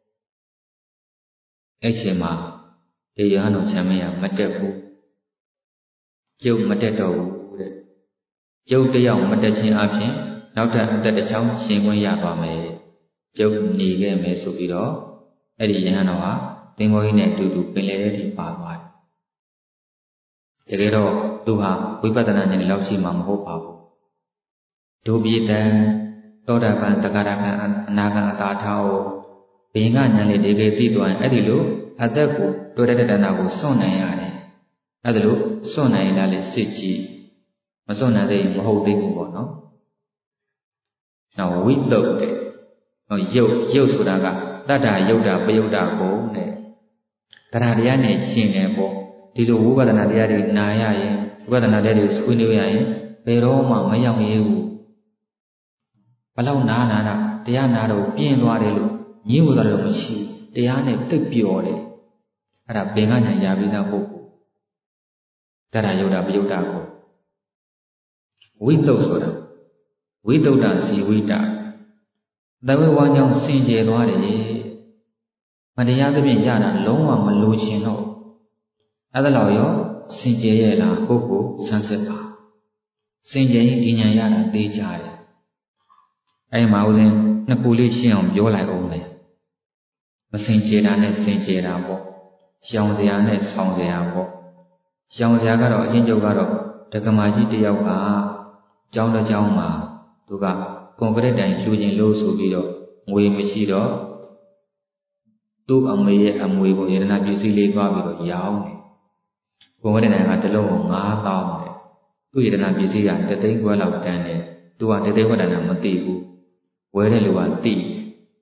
အဲ့ချိန်မှာဒီယဟန်တော်ချမ်းမရမတက်ဘူးကျုပ်မတက်တော့ဘူးတဲ့ကျုပ်တယောက်မတက်ခြင်းအပြင်နောက်ထပ်အသက်တစ်ချောင်းရှင်ခွင့်ရပါမယ်ကျုပ်နေခဲ့မယ်ဆိုပြီးတော့အဲ့ဒီယဟန်တော်ဟာသင်္ဘောကြီးနဲ့အတူတူပင်လယ်ထဲထိပါသွားတယ်တကယ်တော့သူဟာဝိပဿနာဉာဏ်လောက်ရှိမှမဟုတ်ပါဘူးဒုပိတံသောတာပန်တဂရကံအနာကံအတာထာကိုဘင်္ဂဉာဏ်လေးဒီကေသိသွားရင်အဲ့ဒီလိုအသက်ကိုတွေ့တဲ့တဏှာကိုစွန့်နိုင်ရတယ်အဲ့ဒါလို့စွန့်နိုင်တာလေစစ်ကြည့်မစွန့်နိုင်သေးရင်မဟုတ်သေးဘူးပေါ့နော်နောက်ဝိတုတ်တဲ့ဟောရုပ်ရုပ်ဆိုတာကတတ္တယုတ်တာပယုတ်တာကိုနဲ့တရားတရားနဲ့ရှင်တယ်ပေါ့ဒီလိုဝိပဿနာတရားတွေနာရရင်ဝိပဿနာတရားတွေဆွေးနွေးရရင်ဘယ်တော့မှမရောက်ရဲဘူးဘလောက်နာနာတာတရားနာတော့ပြင်းသွားတယ်လို့ညည်းဝသွားလို့မရှိဘူးတရားနဲ့တိတ်ပျော်တယ်အဲ့ဒါဘင်္ဂဉာဏ်ရပြီးသားပုဂ္ဂိုလ်တရားယုတ်တာပယုတ်တာကိုဝိတုတ်ဆိုတာဝိတုဒ္ဓဇီဝိတသဝေဝါကြောင့်စင်ကြယ်သွားတယ်မတရားသဖြင့်ရတာလုံးဝမလိုချင်တော့အဲ့ဒါလောက်ရောစင်ကြယ်ရဲ့လားပုဂ္ဂိုလ်ဆန်းစစ်ပါစင်ကြယ်ရင်ဒီဉာဏ်ရတာသိကြတယ်အဲ့မှာဦးဇင်းနှစ်ခုလေးရှင်းအောင်ပြောလိုက်အောင်လေမစင်ကြယ်တာနဲ့စင်ကြယ်တာပေါ့ရှောင်စရာနဲ့ဆောင်စရာပေါ့ရှောင်စရာကတော့အချင်းချုပ်ကတော့ဒကမာကြီးတယောက်ကကျောင်းတစ်ကျောင်းမှာသူကကွန်ကရစ်တိုင်လှူခြင်းလို့ဆိုပြီးတော့ငွေမရှိတော့သူ့အမေရဲ့အမွေကိုယတနာပစ္စည်းလေးသွားပြီးတော့ရောင်းတယ်ကွန်ကရစ်တိုင်ကတစ်လုံးကိုငါးသောင်းတယ်သူ့ယတနာပစ္စည်းကတစ်သိန်းခွဲလောက်တန်းတယ်သူကတစ်သိန်းခွဲတန်းတာမသိဘူးဝယ်တဲ့လူကသိတယ်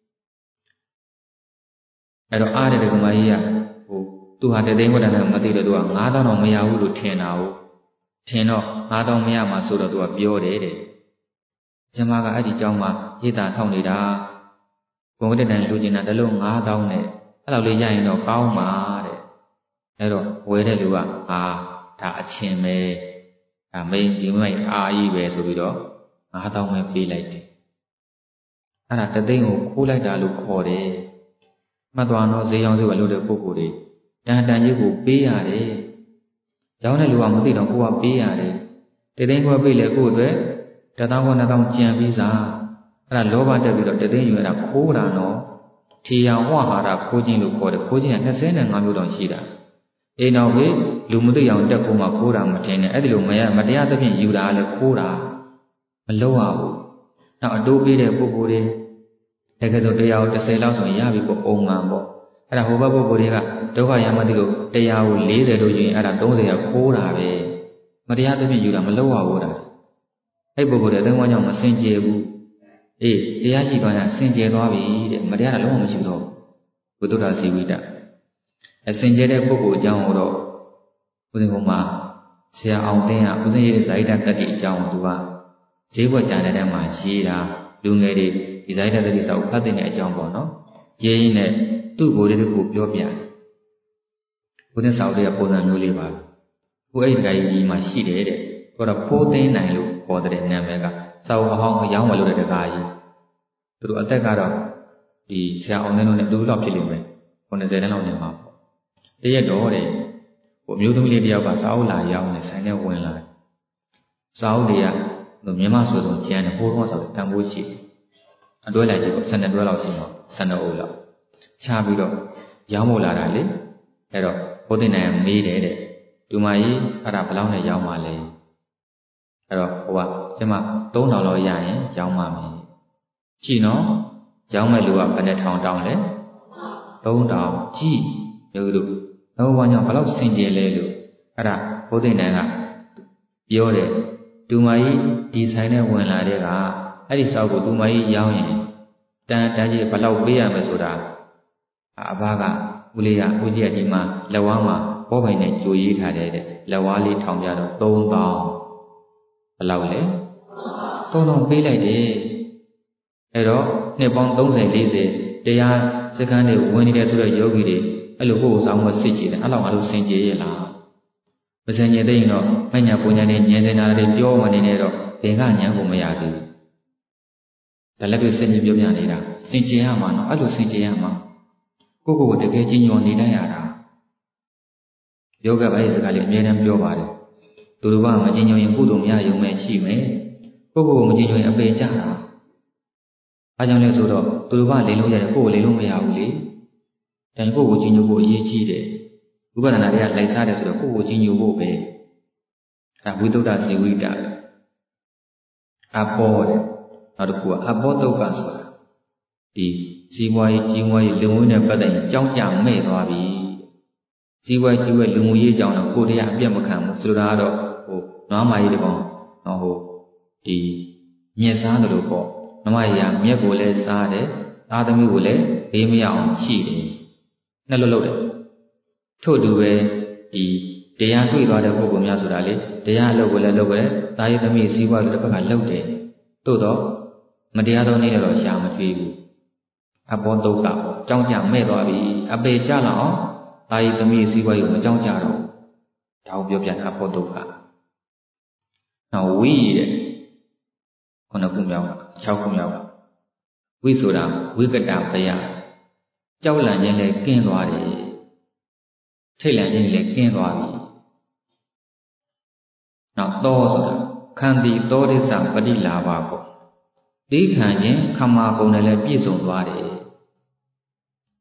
အဲ့တော့အားတဲ့ဒကမာကြီးကဟိုသူဟာတသိန်းခွဲတန်းတာမသိတော့သူကငါးသောင်းတော့မရဘူးလို့ထင်တာဟုတ်ထင်တော့ငါးသောင်းမရမှာဆိုတော့သူကပြောတယ်တဲ့ကျမကအဲ့ဒီကျောင်းမှာရေးတာထောက်နေတာဘုံကတဲ့တိုင်လူကျင်တာတလုံးငါးသောင်းနဲ့အဲ့လောက်လေးရရင်တော့ကောင်းပါတဲ့အဲ့တော့ဝယ်တဲ့လူကဟာဒါအချင်းပဲဒါမိန်ဒီမိန်အာကြီးပဲဆိုပြီးတော့ငါးသောင်းပဲပေးလိုက်တယ်အဲ့ဒါတသိန်းကိုခိုးလိုက်တာလို့ခေါ်တယ်မှတ်သွားတော့ဈေးရောင်းဈေးဝယ်လို့တဲ့ပုဂ္ဂိုလ်တွေတန်တန်ကြီးကိုပေးရတယ်ရောင်းတဲ့လူကမသိတော့ကိုကပေးရတယ်တသိန်းခွဲပေးလေကို့အတွက်တသောင်းခွဲနှစ်သောင်းကြံပြီးစားအဲ့ဒါလောဘတက်ပြီးတော့တသိန်းယူရတာခိုးတာနော်ထီယောင်ဝဟာရခိုးခြင်းလို့ခေါ်တယ်ခိုးခြင်းက၂၅မျိုးတောင်ရှိတာအိမ်တော်ကြီးလူမသိအောင်တက်ခိုးမှခိုးတာမထင်နဲ့အဲ့ဒီလိုမရမတရားသဖြင့်ယူတာလည်းခိုးတာမလုပ်ရဘူးနောက်အတိုးပေးတဲ့ပုဂ္ဂိုလ်တွေတကယ်ဆိုတရားကို၁၀လောက်ဆိုရင်ရပြီပေါ့အုံမှန်ပေါ့အဲ့ဒါဟိုဘက်ပုဂ္ဂိုလ်တွေကဒုက္ခရမသိလို့တရားကို၄၀လို့ယူရင်အဲ့ဒါ၃၀ရခိုးတာပဲမတရားသဖြင့်ယူတာမလုပ်ရဘူးတာအဲ့ပုဂ္ဂိုလ်တွေအသုံးဝကြောင့်မစင်ကြယ်ဘူးအေးတရားရှိသွားရင်စင်ကြယ်သွားပြီတဲ့မတရားတာလုံးဝမရှိတော့ဘုဒ္ဓတာဇီဝိတအစင်ကြယ်တဲ့ပုဂ္ဂိုလ်အကြောင်းတော့ဦးဇင်းဘုံမှာဆရာအောင်သိန်းကဦးဇင်းရဲ့ဇာတိတတ္တိအကြောင်းကိုသူကဈေးဘွက်ကြံတဲ့ထဲမှာရေးတာလူငယ်တွေဒီဇာတိတတ္တိစာကိုဖတ်တဲ့အကြောင်းပေါ့နော်ရေးရင်းနဲ့သူ့ကိုယ်တည်းကိုပြောပြတယ်ဦးဇင်းစာအုပ်တွေကပုံစံမျိုးလေးပါဟိုအဲ့ဒီတခါကြီးမှာရှိတယ်တဲ့ဟိုတော့ဖိုးသိန်းနိုင်လို့ခေါ်တဲ့နာမည်ကစာအုပ်အဟောင်းအယောင်းဝယ်လို့တဲ့တခါကြီးသူတို့အသက်ကတော့ဒီဆရာအောင်သိန်းတို့နဲ့အတူတူလောက်ဖြစ်လိမ့်မယ်ခုနှစ်ဆယ်တန်းလောက်နေမှာပေါ့တရက်တော့တဲ့ဟိုအမျိုးသမီးလေးတယောက်ကစာအုပ်လာရောင်းနေဆိုင်ထဲဝင်လာစာအုပ်တွေကမြန်မာဆိုဆိုကျန်းတယ်ဟိုတော့ဆိုတန်ဖိုးရှိတယ်အတွဲလိုက်ကြီးပေါ့ဆယ်နှစ်တွဲလောက်ရှိမှာဆယ်နှစ်အုပ်လောက်ချပြီးတော့ရောင်းဖို့လာတာလေအဲ့တော့ဘုသိနိုင်မေးတယ်တဲ့ဒီမကြီးအဲ့ဒါဘယ်လောက်နဲ့ရောင်းပါလဲအဲ့တော့ဟိုကကျမသုံးထောင်လောက်ရရင်ရောင်းပါမယ်ကြည့်နော်ရောင်းမဲ့လူကဘယ်နဲ့ထောင်တောင်းလဲသုံးထောင်ကြည့်မျိုးတို့တော့ဘာကြောင့်ဘယ်လောက်စင်ကြယ်လဲလို့အဲ့ဒါဘုသိနိုင်ကပြောတယ်ဒီမကြီးဒီဆိုင်နဲ့ဝင်လာတဲ့ကအဲ့ဒီစောက်ကိုဒီမကြီးရောင်းရင်တန်တန်ကြီးဘယ်လောက်ပေးရမလဲဆိုတာအဘကဦးလေးကဦးကြီးကဒီမှာလက်ဝါးမှာဘောပိုင်နဲ့ကြိုရေးထားတယ်တဲ့လက်ဝါးလေးထောင်ပြတော့သုံးသောင်းဘယ်လောက်လဲသုံးသောင်းပေးလိုက်တယ်အဲ့တော့နှစ်ပေါင်း၃၀ ၄၀တရားစခန်းတွေဝင်နေတယ်ဆိုတော့ယောဂီတွေအဲ့လိုကိုယ်ဆောင်မစစ်ကြည့်တယ်အဲ့လောက်ငါတို့စင်ကြယ်ရဲ့လားမစင်ကြယ်တဲ့ရင်တော့မညာပူညာနဲ့ဉာဏ်စင်တာတွေပြောမနေနဲ့တော့သင်္ကဉာဏ်ကိုမရသေးဘူးဒါလည်းပြစင်ကြယ်ပြောပြနေတာစင်ကြယ်ရမှာနော်အဲ့လိုစင်ကြယ်ရမှာကိုယ့်ကိုယ်တကယ်ကြီးညိုနေတတ်ရတာယောဂပိုင်းစကားလေးအမြဲတမ်းပြောပါတယ်သူတို့ကမကြီးညိုရင်ကုသိုလ်မရရုံပဲရှိမယ်ကိုယ့်ကိုယ်မကြီးညိုရင်အပေကြတာအားကြောင့်လဲဆိုတော့သူတို့ကလိန်လို့ရတယ်ကိုယ်ကိုလိန်လို့မရဘူးလေဒါကိုယ့်ကိုကြီးညိုဖို့အရေးကြီးတယ်ဝိပဿနာတွေကလိုက်စားတယ်ဆိုတော့ကိုယ့်ကိုကြီးညိုဖို့ပဲဒါဝိသုဒ္ဓဇီဝိတအဘောတဲ့နောက်တစ်ခုကအဘောတုတ်ကဆိုတာဒီကြီးပွားရေးကြီးပွားရေးလူမှုနဲ့ပတ်သက်ရင်ကြောင်းကြမဲ့သွားပြီကြီးပွားကြီးပွားလူမှုရေးကြောင်းတော့ကိုယ်တရားအပြတ်မခံဘူးဆိုတာကတော့ဟိုနွားမကြီးတကောင်ဟိုဒီမြက်စားတယ်လို့ပေါ့နွားမကြီးကမြက်ကိုလည်းစားတယ်သားသမီးကိုလည်းဘေးမရအောင်ချိတယ်နဲ့လို့လုပ်တယ်ထို့တူပဲဒီတရားတွေ့သွားတဲ့ပုဂ္ဂိုလ်များဆိုတာလေတရားအလုပ်ကိုလည်းလုပ်တယ်တာယသမီးစည်းဝါးလို့တစ်ဖက်ကလုပ်တယ်သို့တော့မတရားသောနည်းနဲ့တော့ရှာမကြွေးဘူးအဘောဒုက္ခပေါ့ကြောင်းကြမဲ့သွားပြီအပေကြလောက်အောင်တာယသမီးစည်းဝါးကိုမကြောင်းကြတော့ဒါကိုပြောပြအဘောဒုက္ခနောက်ဝိတဲ့ခုနှစ်ခုမြောက်၆ခုမြောက်ဝိဆိုတာဝိကတပယကြောက်လန့်ခြင်းလည်းကင်းသွားတယ်ထိတ်လန့်ခြင်းလည်းကင်းသွားပြီနောက်သောဆိုတာခန္တီသောရိစ္ဆပฏิလာဘကိုဒီခံခြင်းခမာကုံနဲ့လည်းပြည့်စုံသွားတယ်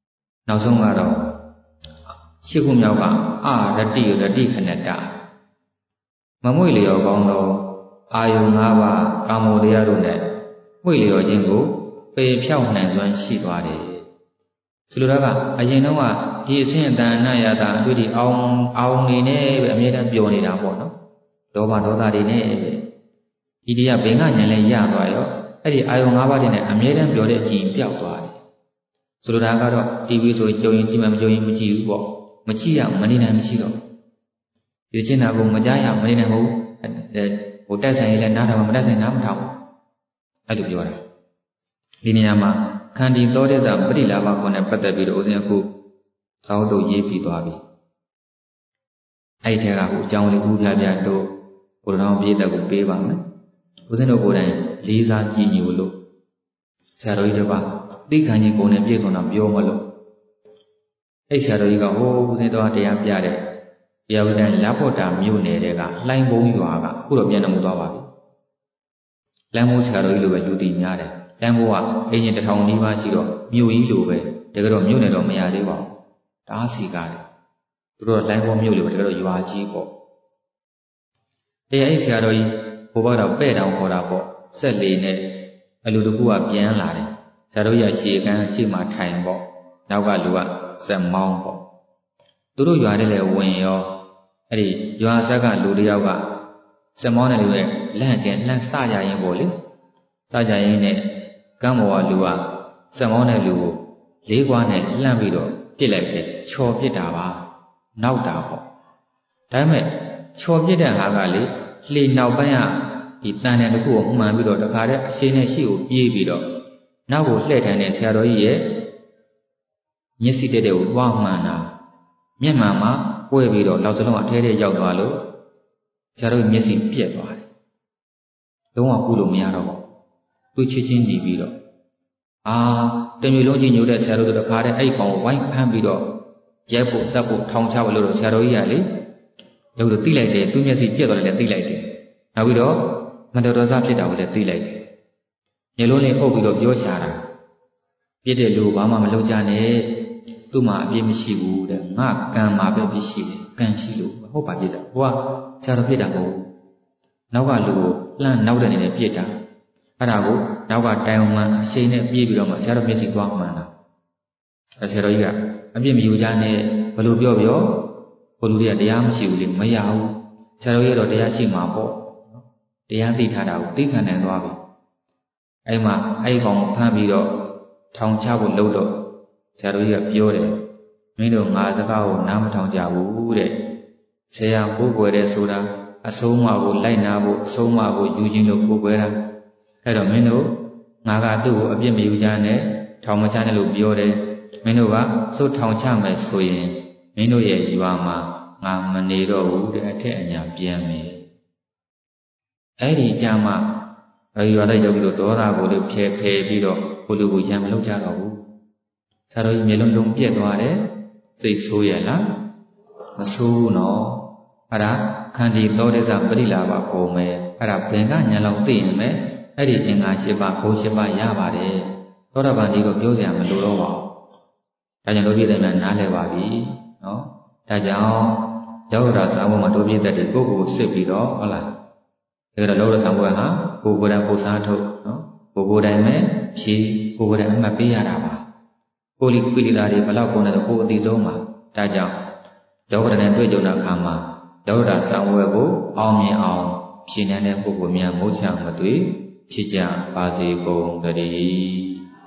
နောက်ဆုံးကတော့ရှစ်ခုမြောက်ကအာရတိရတိခဏတမမွေလျော်ကောင်းသောအာယု၅ပါးကာမောတရားတို့နဲ့မွေလျော်ခြင်းကိုပေဖြောက်နိုင်စွမ်းရှိသွားတယ်ဆိုလိုတာကအရင်တော့ကဒီအစဉ်အတန်အနရတာအတွေ့အထိအောင်အောင်နေနဲ့ပဲအမြဲတမ်းပျော်နေတာပေါ့နော်လောဘဒေါသတွေနဲ့ပဲဒီတရားဘင်္ဂဉာဏ်လည်းရသွားရောအဲ့ဒီအာယု၅ပါးတွေနဲ့အမြဲတမ်းပျော်တဲ့အကြည့်ပျောက်သွားတယ်ဆိုလိုတာကတော့ တီဗီ ဆိုကြုံရင်ကြည့်မှမကြုံရင်မကြည့်ဘူးပေါ့မကြည့်ရမနေနိုင်မရှိတော့ဒီချင်းတာကိုမကြားရမနေနိုင်ဘူးဟိုတက်ဆိုင်ရင်လည်းနားထောင်မတက်ဆိုင်နားမထောင်အဲ့လိုပြောတာဒီနေရာမှာခန္တီသောတိသပရိလာဘကိုနဲ့ပတ်သက်ပြီးတော့ဦးဇင်းအခုသောက်တို့ရေးပြီးသွားပြီအဲ့ဒီထဲကဟိုအကြောင်းလေးခုပြပြတို့ဘုရားတော်ပြည့်တဲ့ကိုပေးပါမယ်ဦးဇင်းတို့ကိုယ်တိုင်လေးစားကြည်ညိုလို့ဆရာတော်ကြီးတို့ကသိခံခြင်းကိုယ်နဲ့ပြည့်စုံတာပြောမလို့အဲ့ဆရာတော်ကြီးကဟိုဦးဇင်းတော်တရားပြတဲ့တရားဝိဒန်လက်ဖို့တာမြို့နယ်တွေကလှိုင်းဘုံရွာကအခုတော့ပြန်တော်မူသွားပါပြီလမ်းမိုးဆရာတော်ကြီးလိုပဲလူတည်များတယ်လမ်းမိုးကအင်းကြီးတစ်ထောင်နီးပါးရှိတော့မြို့ကြီးလိုပဲတကယ်တော့မြို့နယ်တော့မရသေးပါဘူးတအားစီကားတယ်သူတို့လိုင်းဘုံမြို့လိုပဲတကယ်တော့ရွာကြီးပေါ့အဲ့အဲ့ဆရာတော်ကြီးဘိုးဘတော်ပဲ့တောင်ခေါ်တာပေါ့ဆက်လေနဲ့အလူတကူကပြန်လာတယ်ဆရာတော်ကြီးကရှေကန်းရှေ့မှာထိုင်ပေါ့နောက်ကလူကဆက်မောင်းပေါ့သူတို့ရွာတဲ့လေဝင်ရောအဲ့ဒီရွာဆက်ကလူတယောက်ကဆက်မောင်းတဲ့လူရဲ့လန့်ချင်းလှမ်းစကြရင်ပေါ့လေစကြရင်နဲ့ကမ်းပေါ်ကလူကဆက်မောင်းတဲ့လူကိုလေးခွားနဲ့လှမ်းပြီးတော့ပြစ်လိုက်တယ်ချော်ပြစ်တာပါနောက်တာပေါ့ဒါပေမဲ့ချော်ပြစ်တဲ့ဟာကလေလှေနောက်ပိုင်းကဒီတန်တဲ့တစ်ခုကိုမှန်ပြီးတော့တခါတည်းအရှိန်နဲ့ရှိကိုပြေးပြီးတော့နောက်ကိုလှည့်ထိုင်တဲ့ဆရာတော်ကြီးရဲ့မျက်စိတက်တဲ့ကိုသွားမှန်တာမျက်မှန်မှာကွဲပြီးတော့လောက်စလုံးအထဲထဲရောက်သွားလို့ဆရာတော်ကြီးမျက်စိပြက်သွားတယ်လုံးဝကူလို့မရတော့ဘူးသူချစ်ချင်းညီပြီးတော့အာတမျိုးလုံးကြီးညိုတဲ့ဆရာတော်တို့တခါတည်းအဲ့ကောင်ကိုဝိုင်းဖမ်းပြီးတော့ရိုက်ဖို့တတ်ဖို့ထောင်ချဖို့လို့တော့ဆရာတော်ကြီးကလေလို့သိလိုက်တယ်သူမျက်စိပြက်သွားတယ်လည်းသိလိုက်တယ်နောက်ပြီးတော့မတော်တဆဖြစ်တာကိုလည်းသိလိုက်တယ်ညလုံးလေးအုပ်ပြီးတော့ပြောရှာတာပြစ်တဲ့လူဘာမှမလုပ်ကြနဲ့သူ့မှာအပြစ်မရှိဘူးတဲ့ငါကံမှာပဲပြစ်ရှိတယ်ကံရှိလို့ဟုတ်ပါပြစ်တာဟိုကဆရာတော်ပြစ်တာမဟုတ်ဘူးနောက်ကလူကိုလှမ်းနောက်တဲ့နေနဲ့ပြစ်တာအဲ့ဒါကိုနောက်ကတိုင်အောင်မှအရှိန်နဲ့ပြေးပြီးတော့မှဆရာတော်မျက်စိသွားမှန်တာအဲ့ဆရာတော်ကြီးကအပြစ်မယူကြနဲ့ဘယ်လိုပြောပြောဘုလူတွေကတရားမရှိဘူးလေမရဘူးဆရာတော်ကြီးကတော့တရားရှိမှာပေါ့တရားသိထားတာကိုသိခံနိုင်သွားပြီအဲ့မှာအဲ့ဒီကောင်ကိုဖမ်းပြီးတော့ထောင်ချဖို့လုပ်တော့ဆရာတော်ကြီးကပြောတယ်မင်းတို့ငါစကားကိုနားမထောင်ကြဘူးတဲ့ဆရာကိုယ်ွယ်တဲ့ဆိုတာအဆုံးအမကိုလိုက်နာဖို့အဆုံးအမကိုယူခြင်းလို့ကိုယ်ွယ်တာအဲ့တော့မင်းတို့ငါကသူ့ကိုအပြစ်မယူကြနဲ့ထောင်မချနဲ့လို့ပြောတယ်မင်းတို့ကစိုးထောင်ချမယ်ဆိုရင်မင်းတို့ရဲ့ရွာမှာငါမနေတော့ဘူးတဲ့အထက်အညာပြန်မယ်အဲ့ဒီကြမှာရွာတဲ့ယောဂီတို့ဒေါသကိုလည်းဖြဲဖယ်ပြီးတော့ဘုလူကိုရံမလုပ်ကြတော့ဘူးဆရာတော်ကြီးမျိုးလုံးလုံးပြက်သွားတယ်စိတ်ဆိုးရလားမဆိုးဘူးနော်အဲ့ဒါခန္တီသောတိသပရိလာဘပုံမယ်အဲ့ဒါဘင်္ဂဉာဏ်လောက်သိရင်ပဲအဲ့ဒီအင်္ဂါ၈ပါးဘုံ၈ပါးရပါတယ်သောတာပန်ဒီတော့ပြောစရာမလိုတော့ပါဘူးဒါကြောင့်တို့ပြည့်တဲ့များနားလဲပါပြီနော်ဒါကြောင့်ရောက်တာစာဘုံမှာတို့ပြည့်တဲ့တွေကိုယ့်ကိုယ်စစ်ပြီးတော့ဟုတ်လားဒါကြတော့လောကဆောင်ဘုရားဟာကိုယ်ကိုယ်တိုင်ပုစားထုတ်နော်ကိုယ်ကိုယ်တိုင်ပဲဖြေကိုယ်ကိုယ်တိုင်အမှတ်ပေးရတာပါကိုယ်လီခွေလီလာတွေဘလောက်ကုန်တယ်တော့ကိုယ်အသိဆုံးပါဒါကြောင့်လောကဓာတ်နဲ့တွေ့ကြုံတဲ့အခါမှာလောကဓာတ်ဆောင်ဘုရားကိုအောင်မြင်အောင်ဖြေနိုင်တဲ့ပုဂ္ဂိုလ်များမုတ်ချမတွေ့ဖြစ်ကြပါစေကုန်သတည်း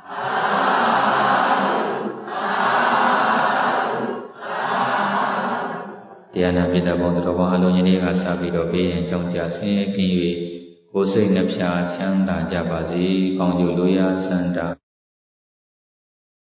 တရားနာပိတ္တဘုံတော်ဘောအလုံးကြီးတွေကစပြီးတော့ပေးရင်ကြောင့်ကြဆင်းရဲကင်း၍ကိုယ်စိတ်နှဖျားချမ်းသာကြပါစေကောင်းကျိုးလိုရာဆန္ဒ